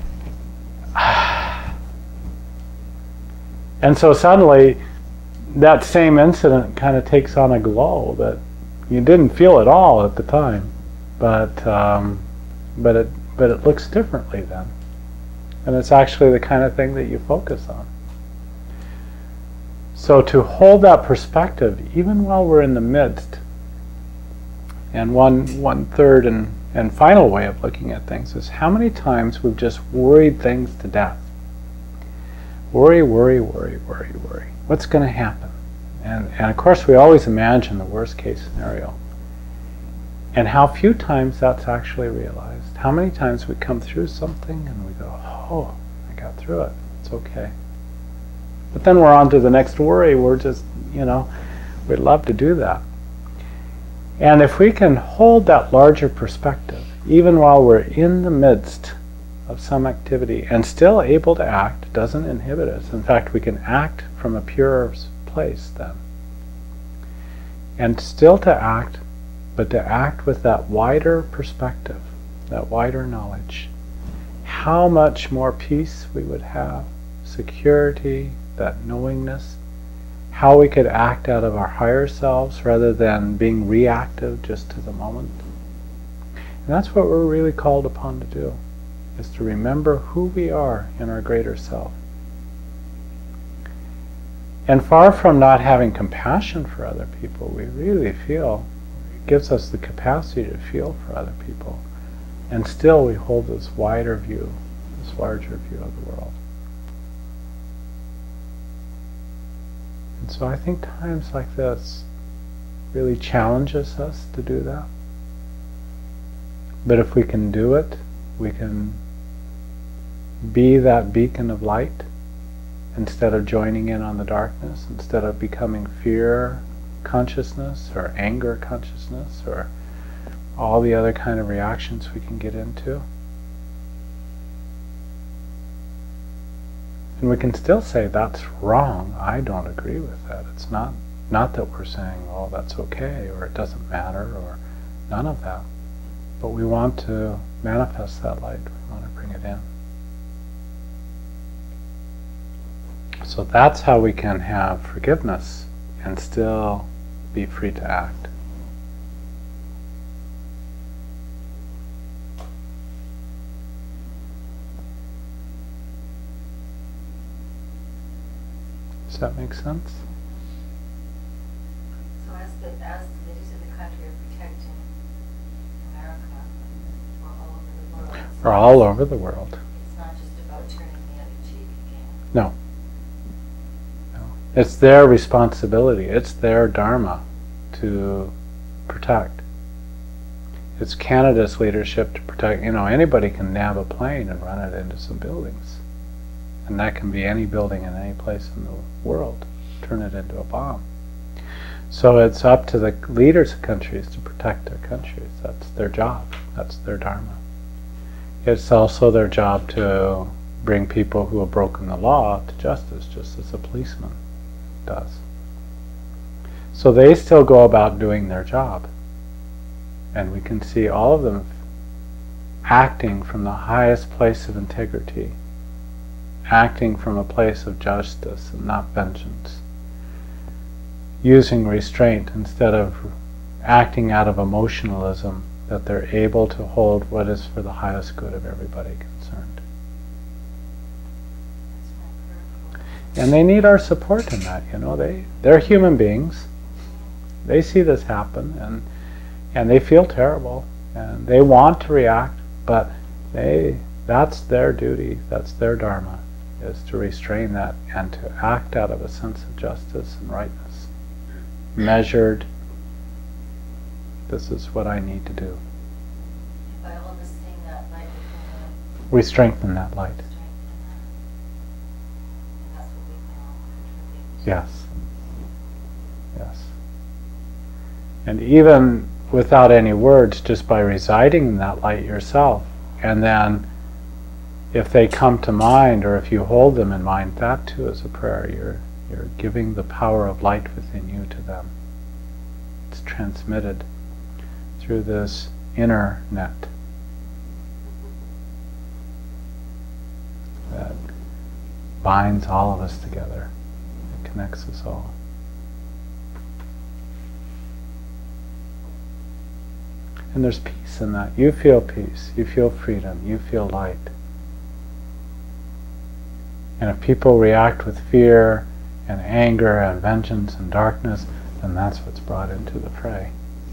And so suddenly, that same incident kind of takes on a glow that you didn't feel at all at the time, but it looks differently then, and it's actually the kind of thing that you focus on. So to hold that perspective, even while we're in the midst, and one third and final way of looking at things is how many times we've just worried things to death. Worry, worry, worry, worry, worry. What's going to happen? And of course we always imagine the worst case scenario. And how few times that's actually realized. How many times we come through something and we go, oh, I got through it. It's okay. But then we're on to the next worry. We're just, we'd love to do that. And if we can hold that larger perspective, even while we're in the midst of some activity and still able to act, doesn't inhibit us. In fact, we can act from a pure place then. And still to act, but to act with that wider perspective, that wider knowledge. How much more peace we would have, security, that knowingness, how we could act out of our higher selves rather than being reactive just to the moment. And that's what we're really called upon to do, is to remember who we are in our greater self. And far from not having compassion for other people, we really feel, it gives us the capacity to feel for other people. And still we hold this wider view, this larger view of the world. And so I think times like this really challenges us to do that. But if we can do it, we can be that beacon of light instead of joining in on the darkness, instead of becoming fear consciousness or anger consciousness or all the other kind of reactions we can get into. And we can still say, that's wrong, I don't agree with that. It's not that we're saying, well, that's okay, or it doesn't matter, or none of that. But we want to manifest that light, we want to bring it in. So that's how we can have forgiveness and still be free to act. Does that make sense? So as the leaders of the country are protecting America or all over the world, Or all over the world. it's not just about turning the other cheek again. No. It's their responsibility. It's their dharma to protect. It's Canada's leadership to protect. Anybody can nab a plane and run it into some buildings. And that can be any building in any place in the world. Turn it into a bomb. So it's up to the leaders of countries to protect their countries. That's their job. That's their dharma. It's also their job to bring people who have broken the law to justice, just as a policeman does. So they still go about doing their job. And we can see all of them acting from the highest place of integrity, acting from a place of justice and not vengeance, using restraint instead of acting out of emotionalism, that they're able to hold what is for the highest good of everybody concerned. And they need our support in that. They're human beings. They see this happen and they feel terrible and they want to react, but that's their duty, that's their dharma, is to restrain that and to act out of a sense of justice and rightness. Measured, this is what I need to do. By all of us seeing that light within We strengthen that light. the strength in that. And that's what we can all contribute to. Yes. Yes. And even without any words, just by residing in that light yourself, and then if they come to mind, or if you hold them in mind, that too is a prayer. You're giving the power of light within you to them. It's transmitted through this inner net that binds all of us together. It connects us all. And there's peace in that. You feel peace, you feel freedom, you feel light. And if people react with fear and anger and vengeance and darkness, then that's what's brought into the fray.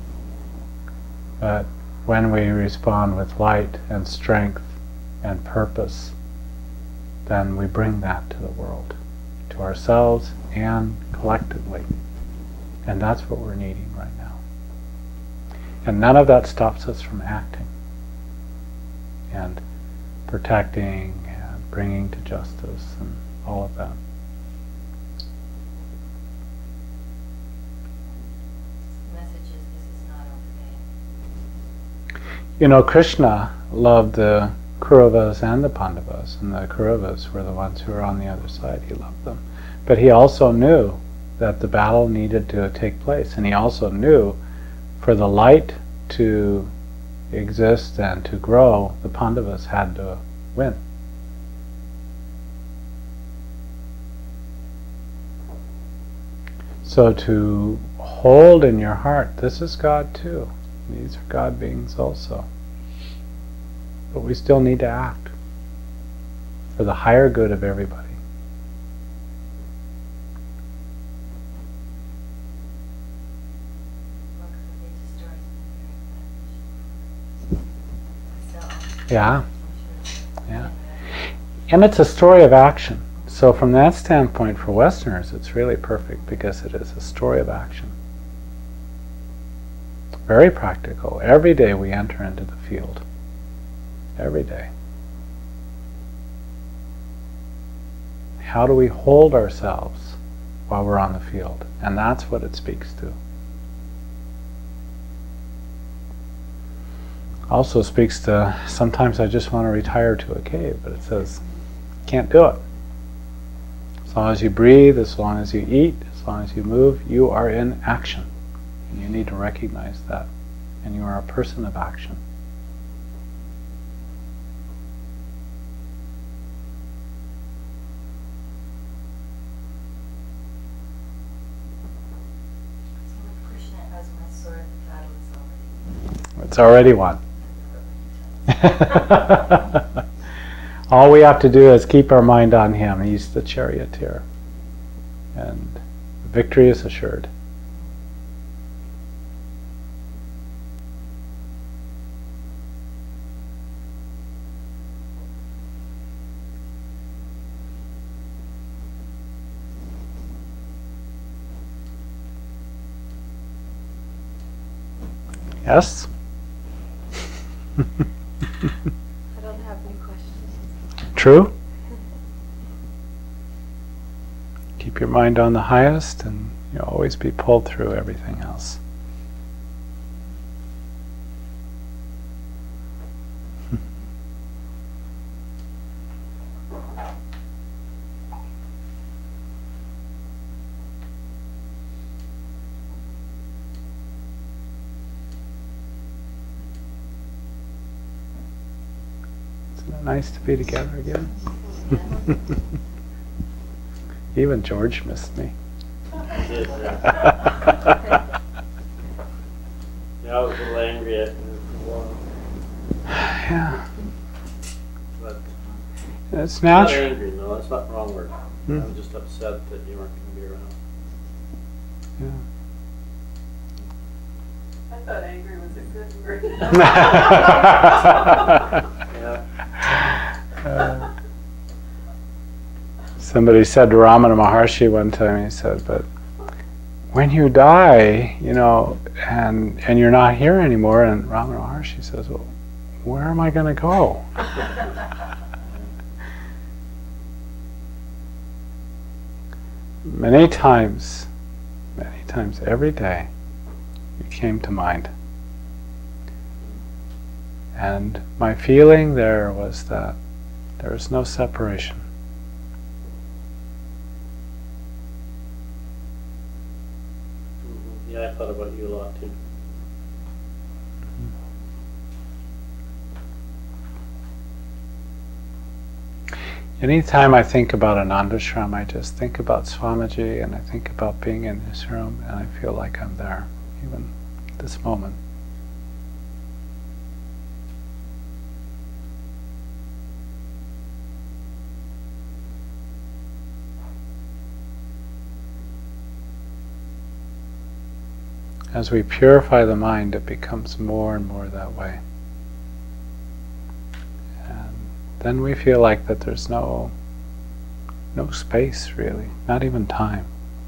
But when we respond with light and strength and purpose, then we bring that to the world, to ourselves and collectively. And that's what we're needing right now. And none of that stops us from acting and protecting and bringing to justice and all of that. The message is this is not okay. You know, Krishna loved the Kauravas and the Pandavas, and the Kauravas were the ones who were on the other side. He loved them. But he also knew that the battle needed to take place, and he also knew for the light to exist and to grow, the Pandavas had to win. So to hold in your heart, this is God too. These are God beings also. But we still need to act for the higher good of everybody. Yeah, yeah. And it's a story of action. So from that standpoint, for Westerners, it's really perfect because it is a story of action. Very practical. Every day we enter into the field. Every day. How do we hold ourselves while we're on the field? And that's what it speaks to. Also speaks to, sometimes I just want to retire to a cave, but it says, can't do it. As long as you breathe, as long as you eat, as long as you move, you are in action. And you need to recognize that. And you are a person of action. So with Krishna as my sword, the battle is It's already won. All we have to do is keep our mind on him. He's the charioteer. And victory is assured. Yes? I don't have any questions. True? Keep your mind on the highest and you'll always be pulled through everything else. Isn't it nice to be together again? Even George missed me. Yeah, I was a little angry at him for a while. Yeah, But it's not natural. angry, no, that's not the wrong word. Hmm. I'm just upset that you weren't going to be around. Yeah. I thought angry was a good word. Yeah. Somebody said to Ramana Maharshi one time, he said, but when you die, you know, and you're not here anymore, and Ramana Maharshi says, well, where am I going to go? Many times, every day, it came to mind. And my feeling there was that there is no separation. Yeah, I thought about you a lot too. Anytime I think about Anandashram, I just think about Swamiji and I think about being in his room and I feel like I'm there, even this moment. As we purify the mind, it becomes more and more that way. And then we feel like that there's no space really, not even time.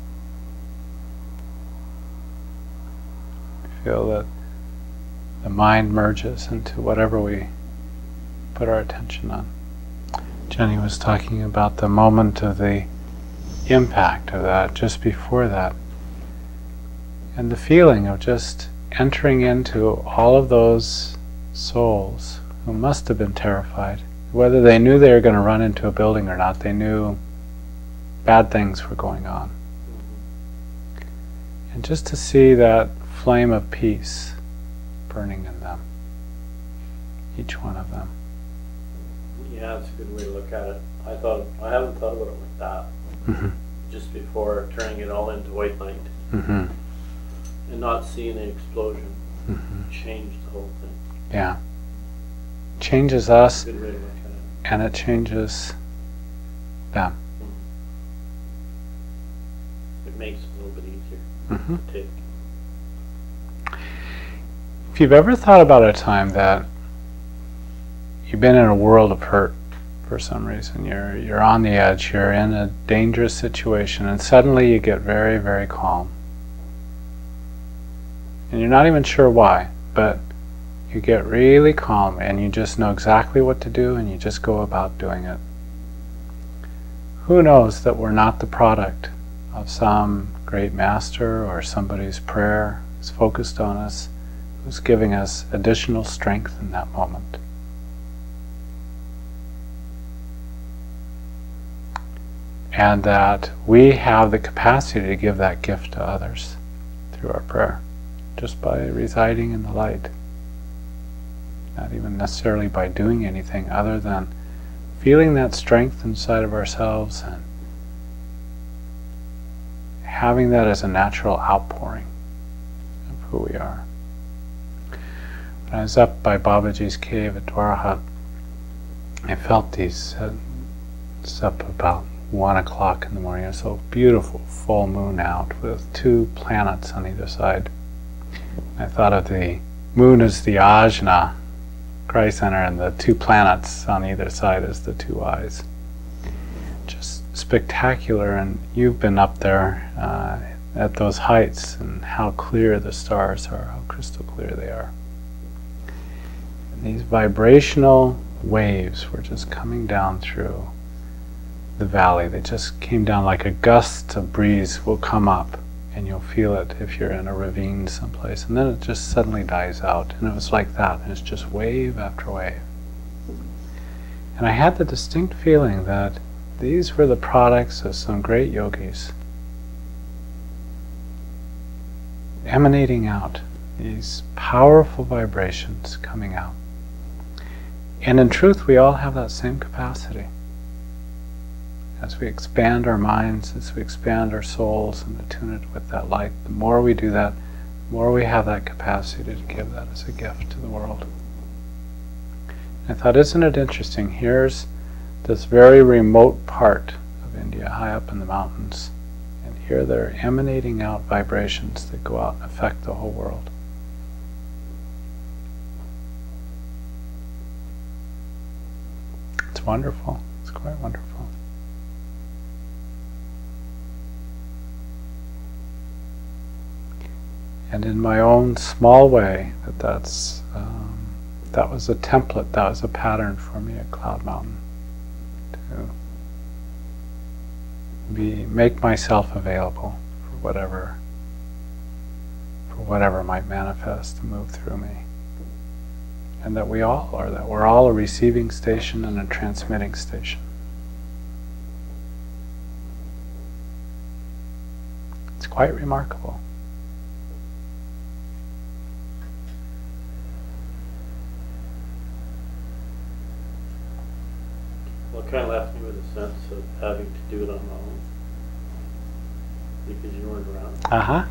We feel that the mind merges into whatever we put our attention on. Jenny was talking about the moment of the impact of that, just before that. And the feeling of just entering into all of those souls who must have been terrified. Whether they knew they were going to run into a building or not, they knew bad things were going on. And just to see that flame of peace burning in them, each one of them. Yeah, it's a good way to look at it. I haven't thought about it like that. Mm-hmm. Just before turning it all into white light. Mm-hmm. And not seeing the explosion Mm-hmm. change the whole thing. Yeah. Changes us, Good way to look at it. and it changes them. It makes it a little bit easier Mm-hmm. to take. If you've ever thought about a time that you've been in a world of hurt for some reason, you're on the edge, you're in a dangerous situation, and suddenly you get very, very calm. And you're not even sure why, but you get really calm and you just know exactly what to do and you just go about doing it. Who knows that we're not the product of some great master or somebody's prayer who's focused on us, who's giving us additional strength in that moment. And that we have the capacity to give that gift to others through our prayer, just by residing in the light. Not even necessarily by doing anything other than feeling that strength inside of ourselves and having that as a natural outpouring of who we are. When I was up by Babaji's cave at Dwarahat, I felt these, it's up about 1 o'clock in the morning. It was so beautiful, full moon out with 2 planets on either side. I thought of the moon as the ajna, Christ center, and the 2 planets on either side as the 2 eyes. Just spectacular, and you've been up there at those heights and how clear the stars are, how crystal clear they are. And these vibrational waves were just coming down through the valley. They just came down like a gust of breeze will come up, and you'll feel it if you're in a ravine someplace, and then it just suddenly dies out. And it was like that, and it's just wave after wave. And I had the distinct feeling that these were the products of some great yogis emanating out, these powerful vibrations coming out. And in truth, we all have that same capacity. As we expand our minds, as we expand our souls and attune it with that light, the more we do that, the more we have that capacity to give that as a gift to the world. I thought, isn't it interesting? Here's this very remote part of India, high up in the mountains, and here they're emanating out vibrations that go out and affect the whole world. It's wonderful. It's quite wonderful. And in my own small way, that was a template, that was a pattern for me at Cloud Mountain, to make myself available for whatever might manifest and move through me. And that we all are, that we're all a receiving station and a transmitting station. It's quite remarkable. Well, it kind of left me with a sense of having to do it on my own. Because you weren't around. Uh-huh.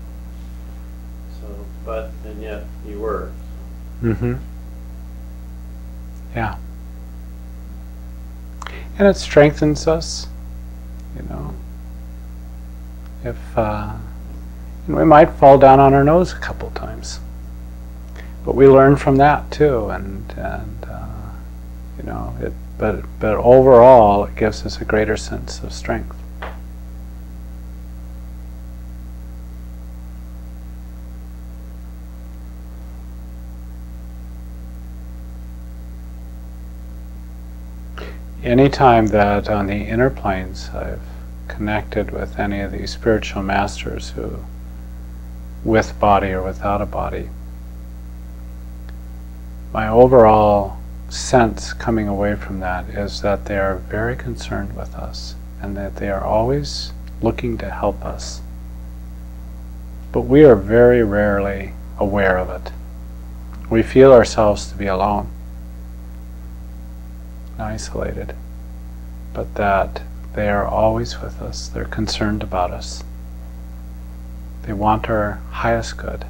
So, and yet you were. Mm-hmm. Yeah. And it strengthens us, you know. And we might fall down on our nose a couple times. But we learn from that too, but overall it gives us a greater sense of strength. Anytime that on the inner planes I've connected with any of these spiritual masters who, with body or without a body, my overall sense coming away from that is that they are very concerned with us and that they are always looking to help us. But we are very rarely aware of it. We feel ourselves to be alone, isolated, but that they are always with us. They're concerned about us. They want our highest good.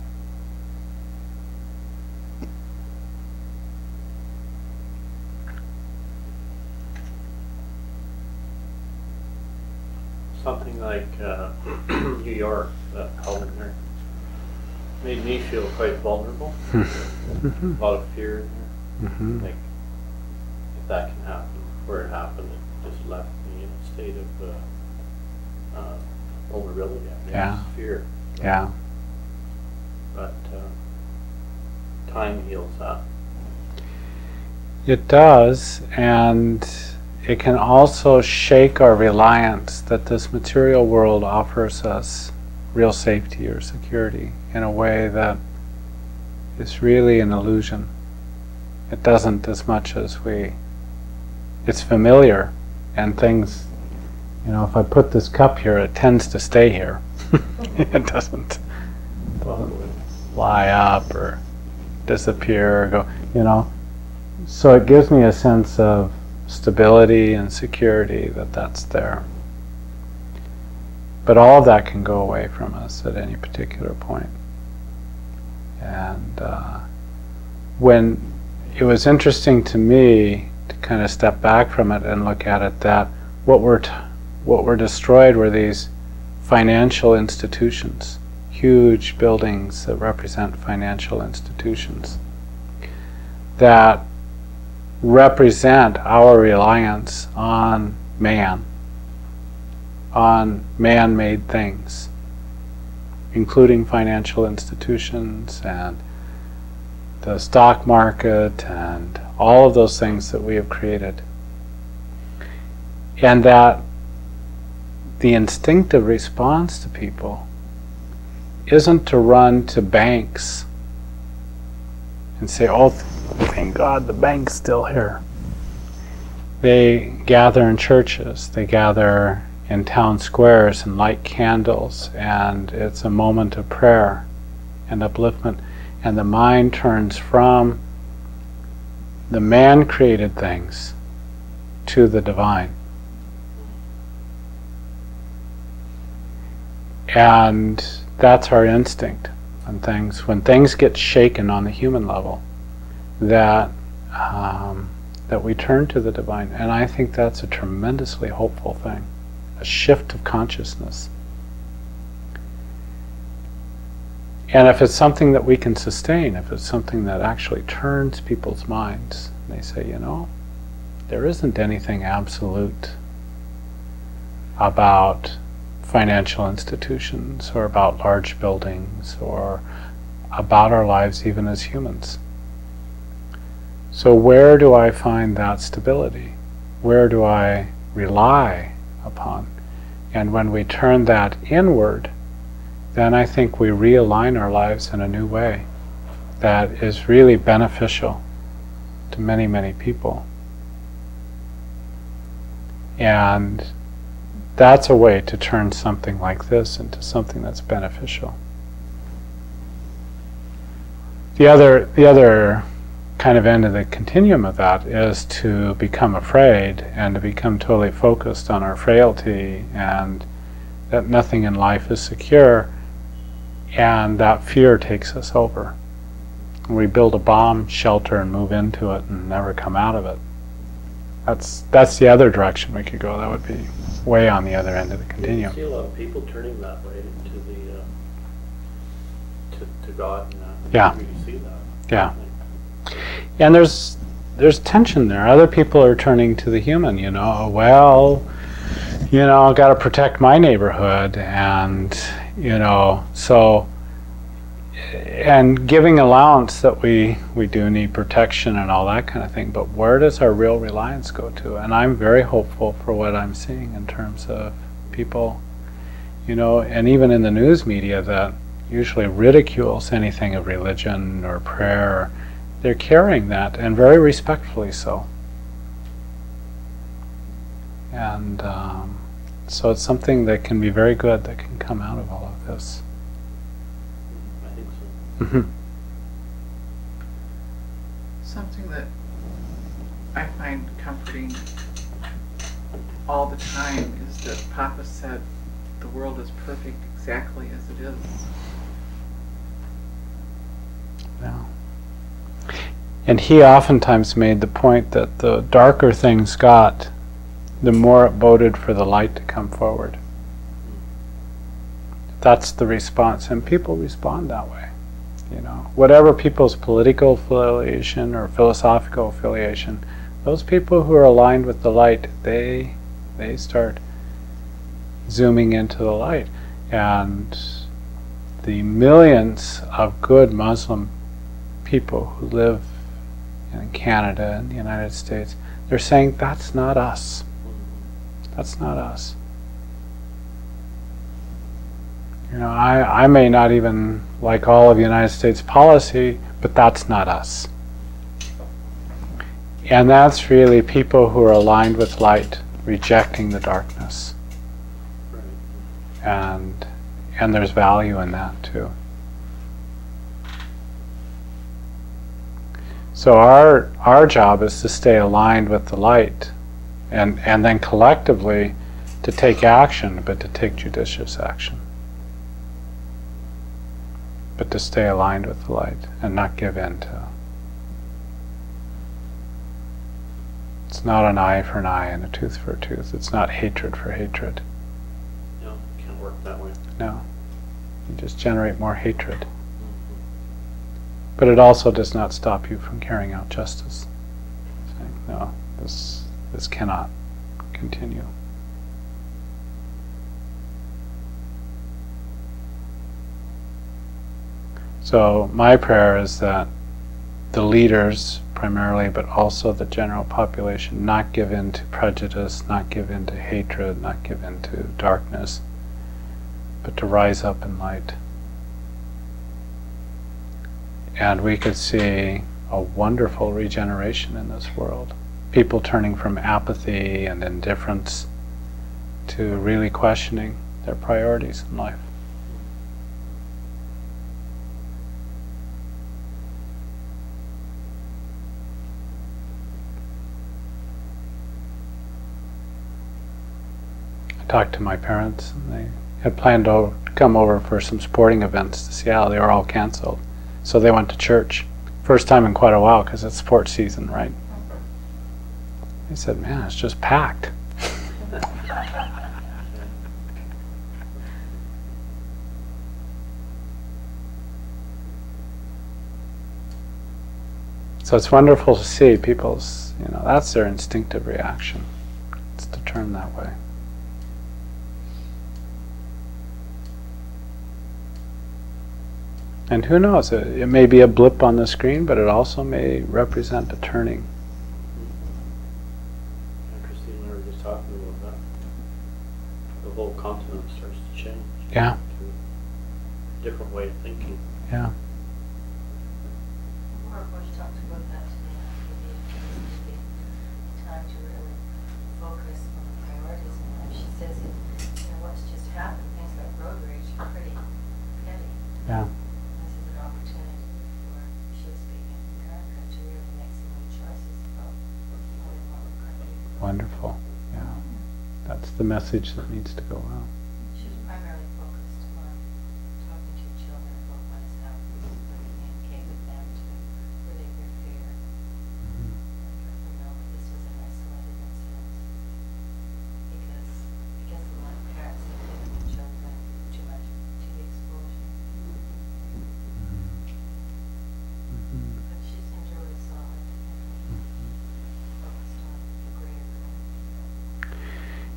Something like New York, that Helen there, made me feel quite vulnerable. A lot of fear in there. Mm-hmm. Like, if that can happen where it happened, it just left me in a state of vulnerability. I mean, Yeah. fear. Yeah. But time heals that. It does, and it can also shake our reliance that this material world offers us real safety or security in a way that is really an illusion. It doesn't as much as it's familiar, and things, if I put this cup here, it tends to stay here. It doesn't fly up or disappear or go, So it gives me a sense of stability and security that's there. But all of that can go away from us at any particular point. And when it was interesting to me to kind of step back from it and look at it, that what were destroyed were these financial institutions, huge buildings that represent financial institutions that represent our reliance on man, on man-made things, including financial institutions and the stock market and all of those things that we have created. And that the instinctive response to people isn't to run to banks and say, oh, thank God the bank's still here. They gather in churches, they gather in town squares and light candles, and it's a moment of prayer and upliftment, and the mind turns from the man-created things to the divine. And that's our instinct on things. When things get shaken on the human level, that we turn to the divine. And I think that's a tremendously hopeful thing, a shift of consciousness. And if it's something that we can sustain, if it's something that actually turns people's minds, they say, there isn't anything absolute about financial institutions or about large buildings or about our lives even as humans. So where do I find that stability? Where do I rely upon? And when we turn that inward, then I think we realign our lives in a new way that is really beneficial to many, many people. And that's a way to turn something like this into something that's beneficial. The other kind of end of the continuum of that is to become afraid and to become totally focused on our frailty and that nothing in life is secure, and that fear takes us over. We build a bomb shelter and move into it and never come out of it. That's the other direction we could go. That would be way on the other end of the continuum. You see a lot of people turning that way into the to God. Yeah. You see that. Yeah. And there's tension there. Other people are turning to the human, well, I've got to protect my neighborhood, and, so, and giving allowance that we do need protection and all that kind of thing, but where does our real reliance go to? And I'm very hopeful for what I'm seeing in terms of people, and even in the news media that usually ridicules anything of religion or prayer. They're carrying that, and very respectfully so. And so it's something that can be very good that can come out of all of this. I think so. Mm-hmm. Something that I find comforting all the time is that Papa said the world is perfect exactly as it is. Yeah. And he oftentimes made the point that the darker things got, the more it boded for the light to come forward. That's the response, and people respond that way. Whatever people's political affiliation or philosophical affiliation, those people who are aligned with the light, they start zooming into the light. And the millions of good Muslim people who live in Canada and the United States, they're saying, that's not us. That's not us. I may not even like all of United States policy, but that's not us. And that's really people who are aligned with light, rejecting the darkness. And there's value in that too. So our job is to stay aligned with the light, and then collectively to take action, but to take judicious action. But to stay aligned with the light and not give in to. It's not an eye for an eye and a tooth for a tooth. It's not hatred for hatred. No, it can't work that way. No. You just generate more hatred. But it also does not stop you from carrying out justice. Saying, no, this cannot continue. So my prayer is that the leaders primarily, but also the general population, not give in to prejudice, not give in to hatred, not give in to darkness, but to rise up in light. And we could see a wonderful regeneration in this world. People turning from apathy and indifference to really questioning their priorities in life. I talked to my parents, and they had planned to come over for some sporting events to Seattle. They were all canceled. So they went to church. First time in quite a while, because it's sports season, right? They said, man, it's just packed. So it's wonderful to see people's, that's their instinctive reaction. It's to turn that way. And who knows, it may be a blip on the screen, but it also may represent a turning. Christine and I were just talking about that. The whole continent starts to change. Yeah. To a different way of thinking. Yeah. Laura Bush talked about that today. Maybe time to really focus on the priorities in life. She says, what's just happened, things like road rage are pretty petty. Yeah. This is an opportunity for, she was speaking in America, to really make some new choices about what we want our country to be. Wonderful. Yeah. That's the message that needs to go out. She was primarily focused on talking to children about what has happened, but communicate with them to relieve their fear. Mhm. Let them know that this was an isolated incident. Because a lot of parents have given their children too much to the exposure.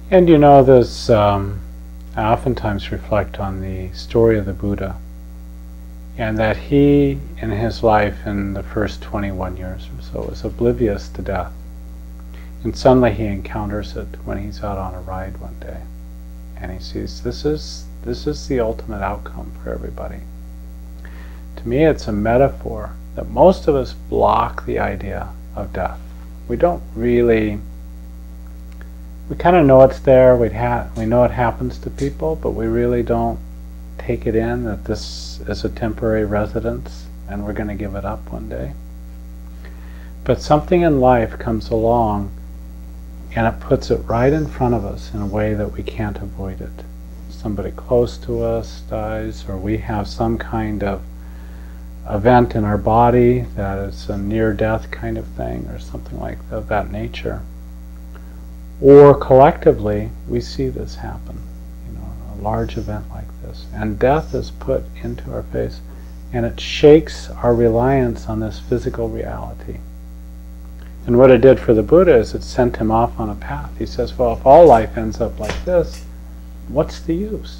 And you know this, I oftentimes reflect on the story of the Buddha, and that he, in his life in the first 21 years or so, was oblivious to death. And suddenly he encounters it when he's out on a ride one day. And he sees this is the ultimate outcome for everybody. To me, it's a metaphor that most of us block the idea of death. We don't really, we kind of know it's there, we know it happens to people, but we really don't take it in that this is a temporary residence and we're going to give it up one day. But something in life comes along and it puts it right in front of us in a way that we can't avoid it. Somebody close to us dies, or we have some kind of event in our body that is a near-death kind of thing, or something like of that nature. Or collectively, we see this happen, a large event like this. And death is put into our face, and it shakes our reliance on this physical reality. And what it did for the Buddha is it sent him off on a path. He says, well, if all life ends up like this, what's the use?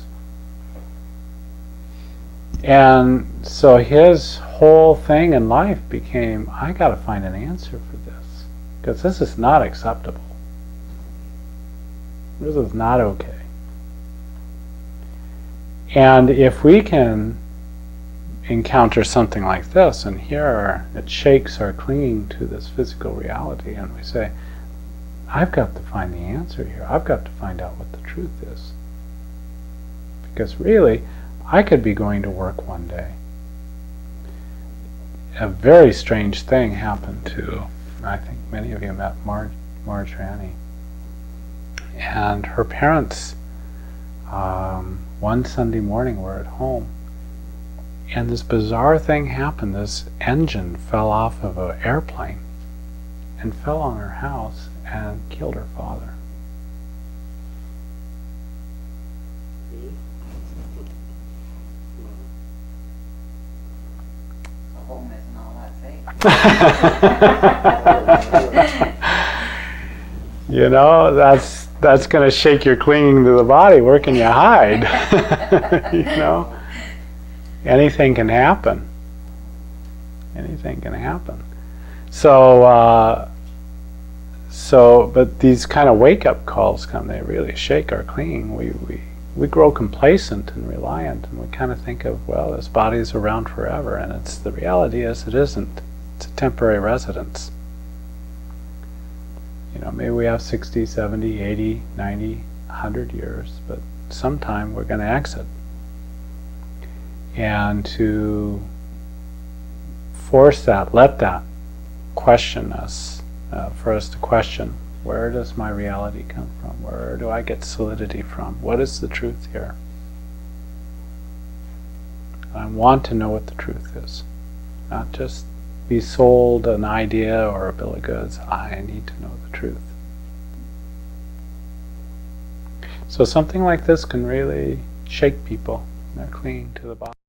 And so his whole thing in life became, I got to find an answer for this, because this is not acceptable. This is not okay. And if we can encounter something like this, and here it shakes our clinging to this physical reality, and we say, I've got to find the answer here. I've got to find out what the truth is. Because really, I could be going to work one day. A very strange thing happened to, I think many of you met Marge Ranney. And her parents, one Sunday morning, were at home. And this bizarre thing happened. This engine fell off of an airplane and fell on her house and killed her father. The home isn't all that safe. That's going to shake your clinging to the body. Where can you hide? Anything can happen. Anything can happen. So, but these kind of wake-up calls come. They really shake our clinging. We grow complacent and reliant, and we kind of think of, well, this body is around forever, and the reality is it isn't. It's a temporary residence. Maybe we have 60, 70, 80, 90, 100 years, but sometime we're going to exit. And to force that, let that question us, for us to question, where does my reality come from? Where do I get solidity from? What is the truth here? I want to know what the truth is, not just be sold an idea or a bill of goods. I need to know the truth. So something like this can really shake people. They're clinging to the body.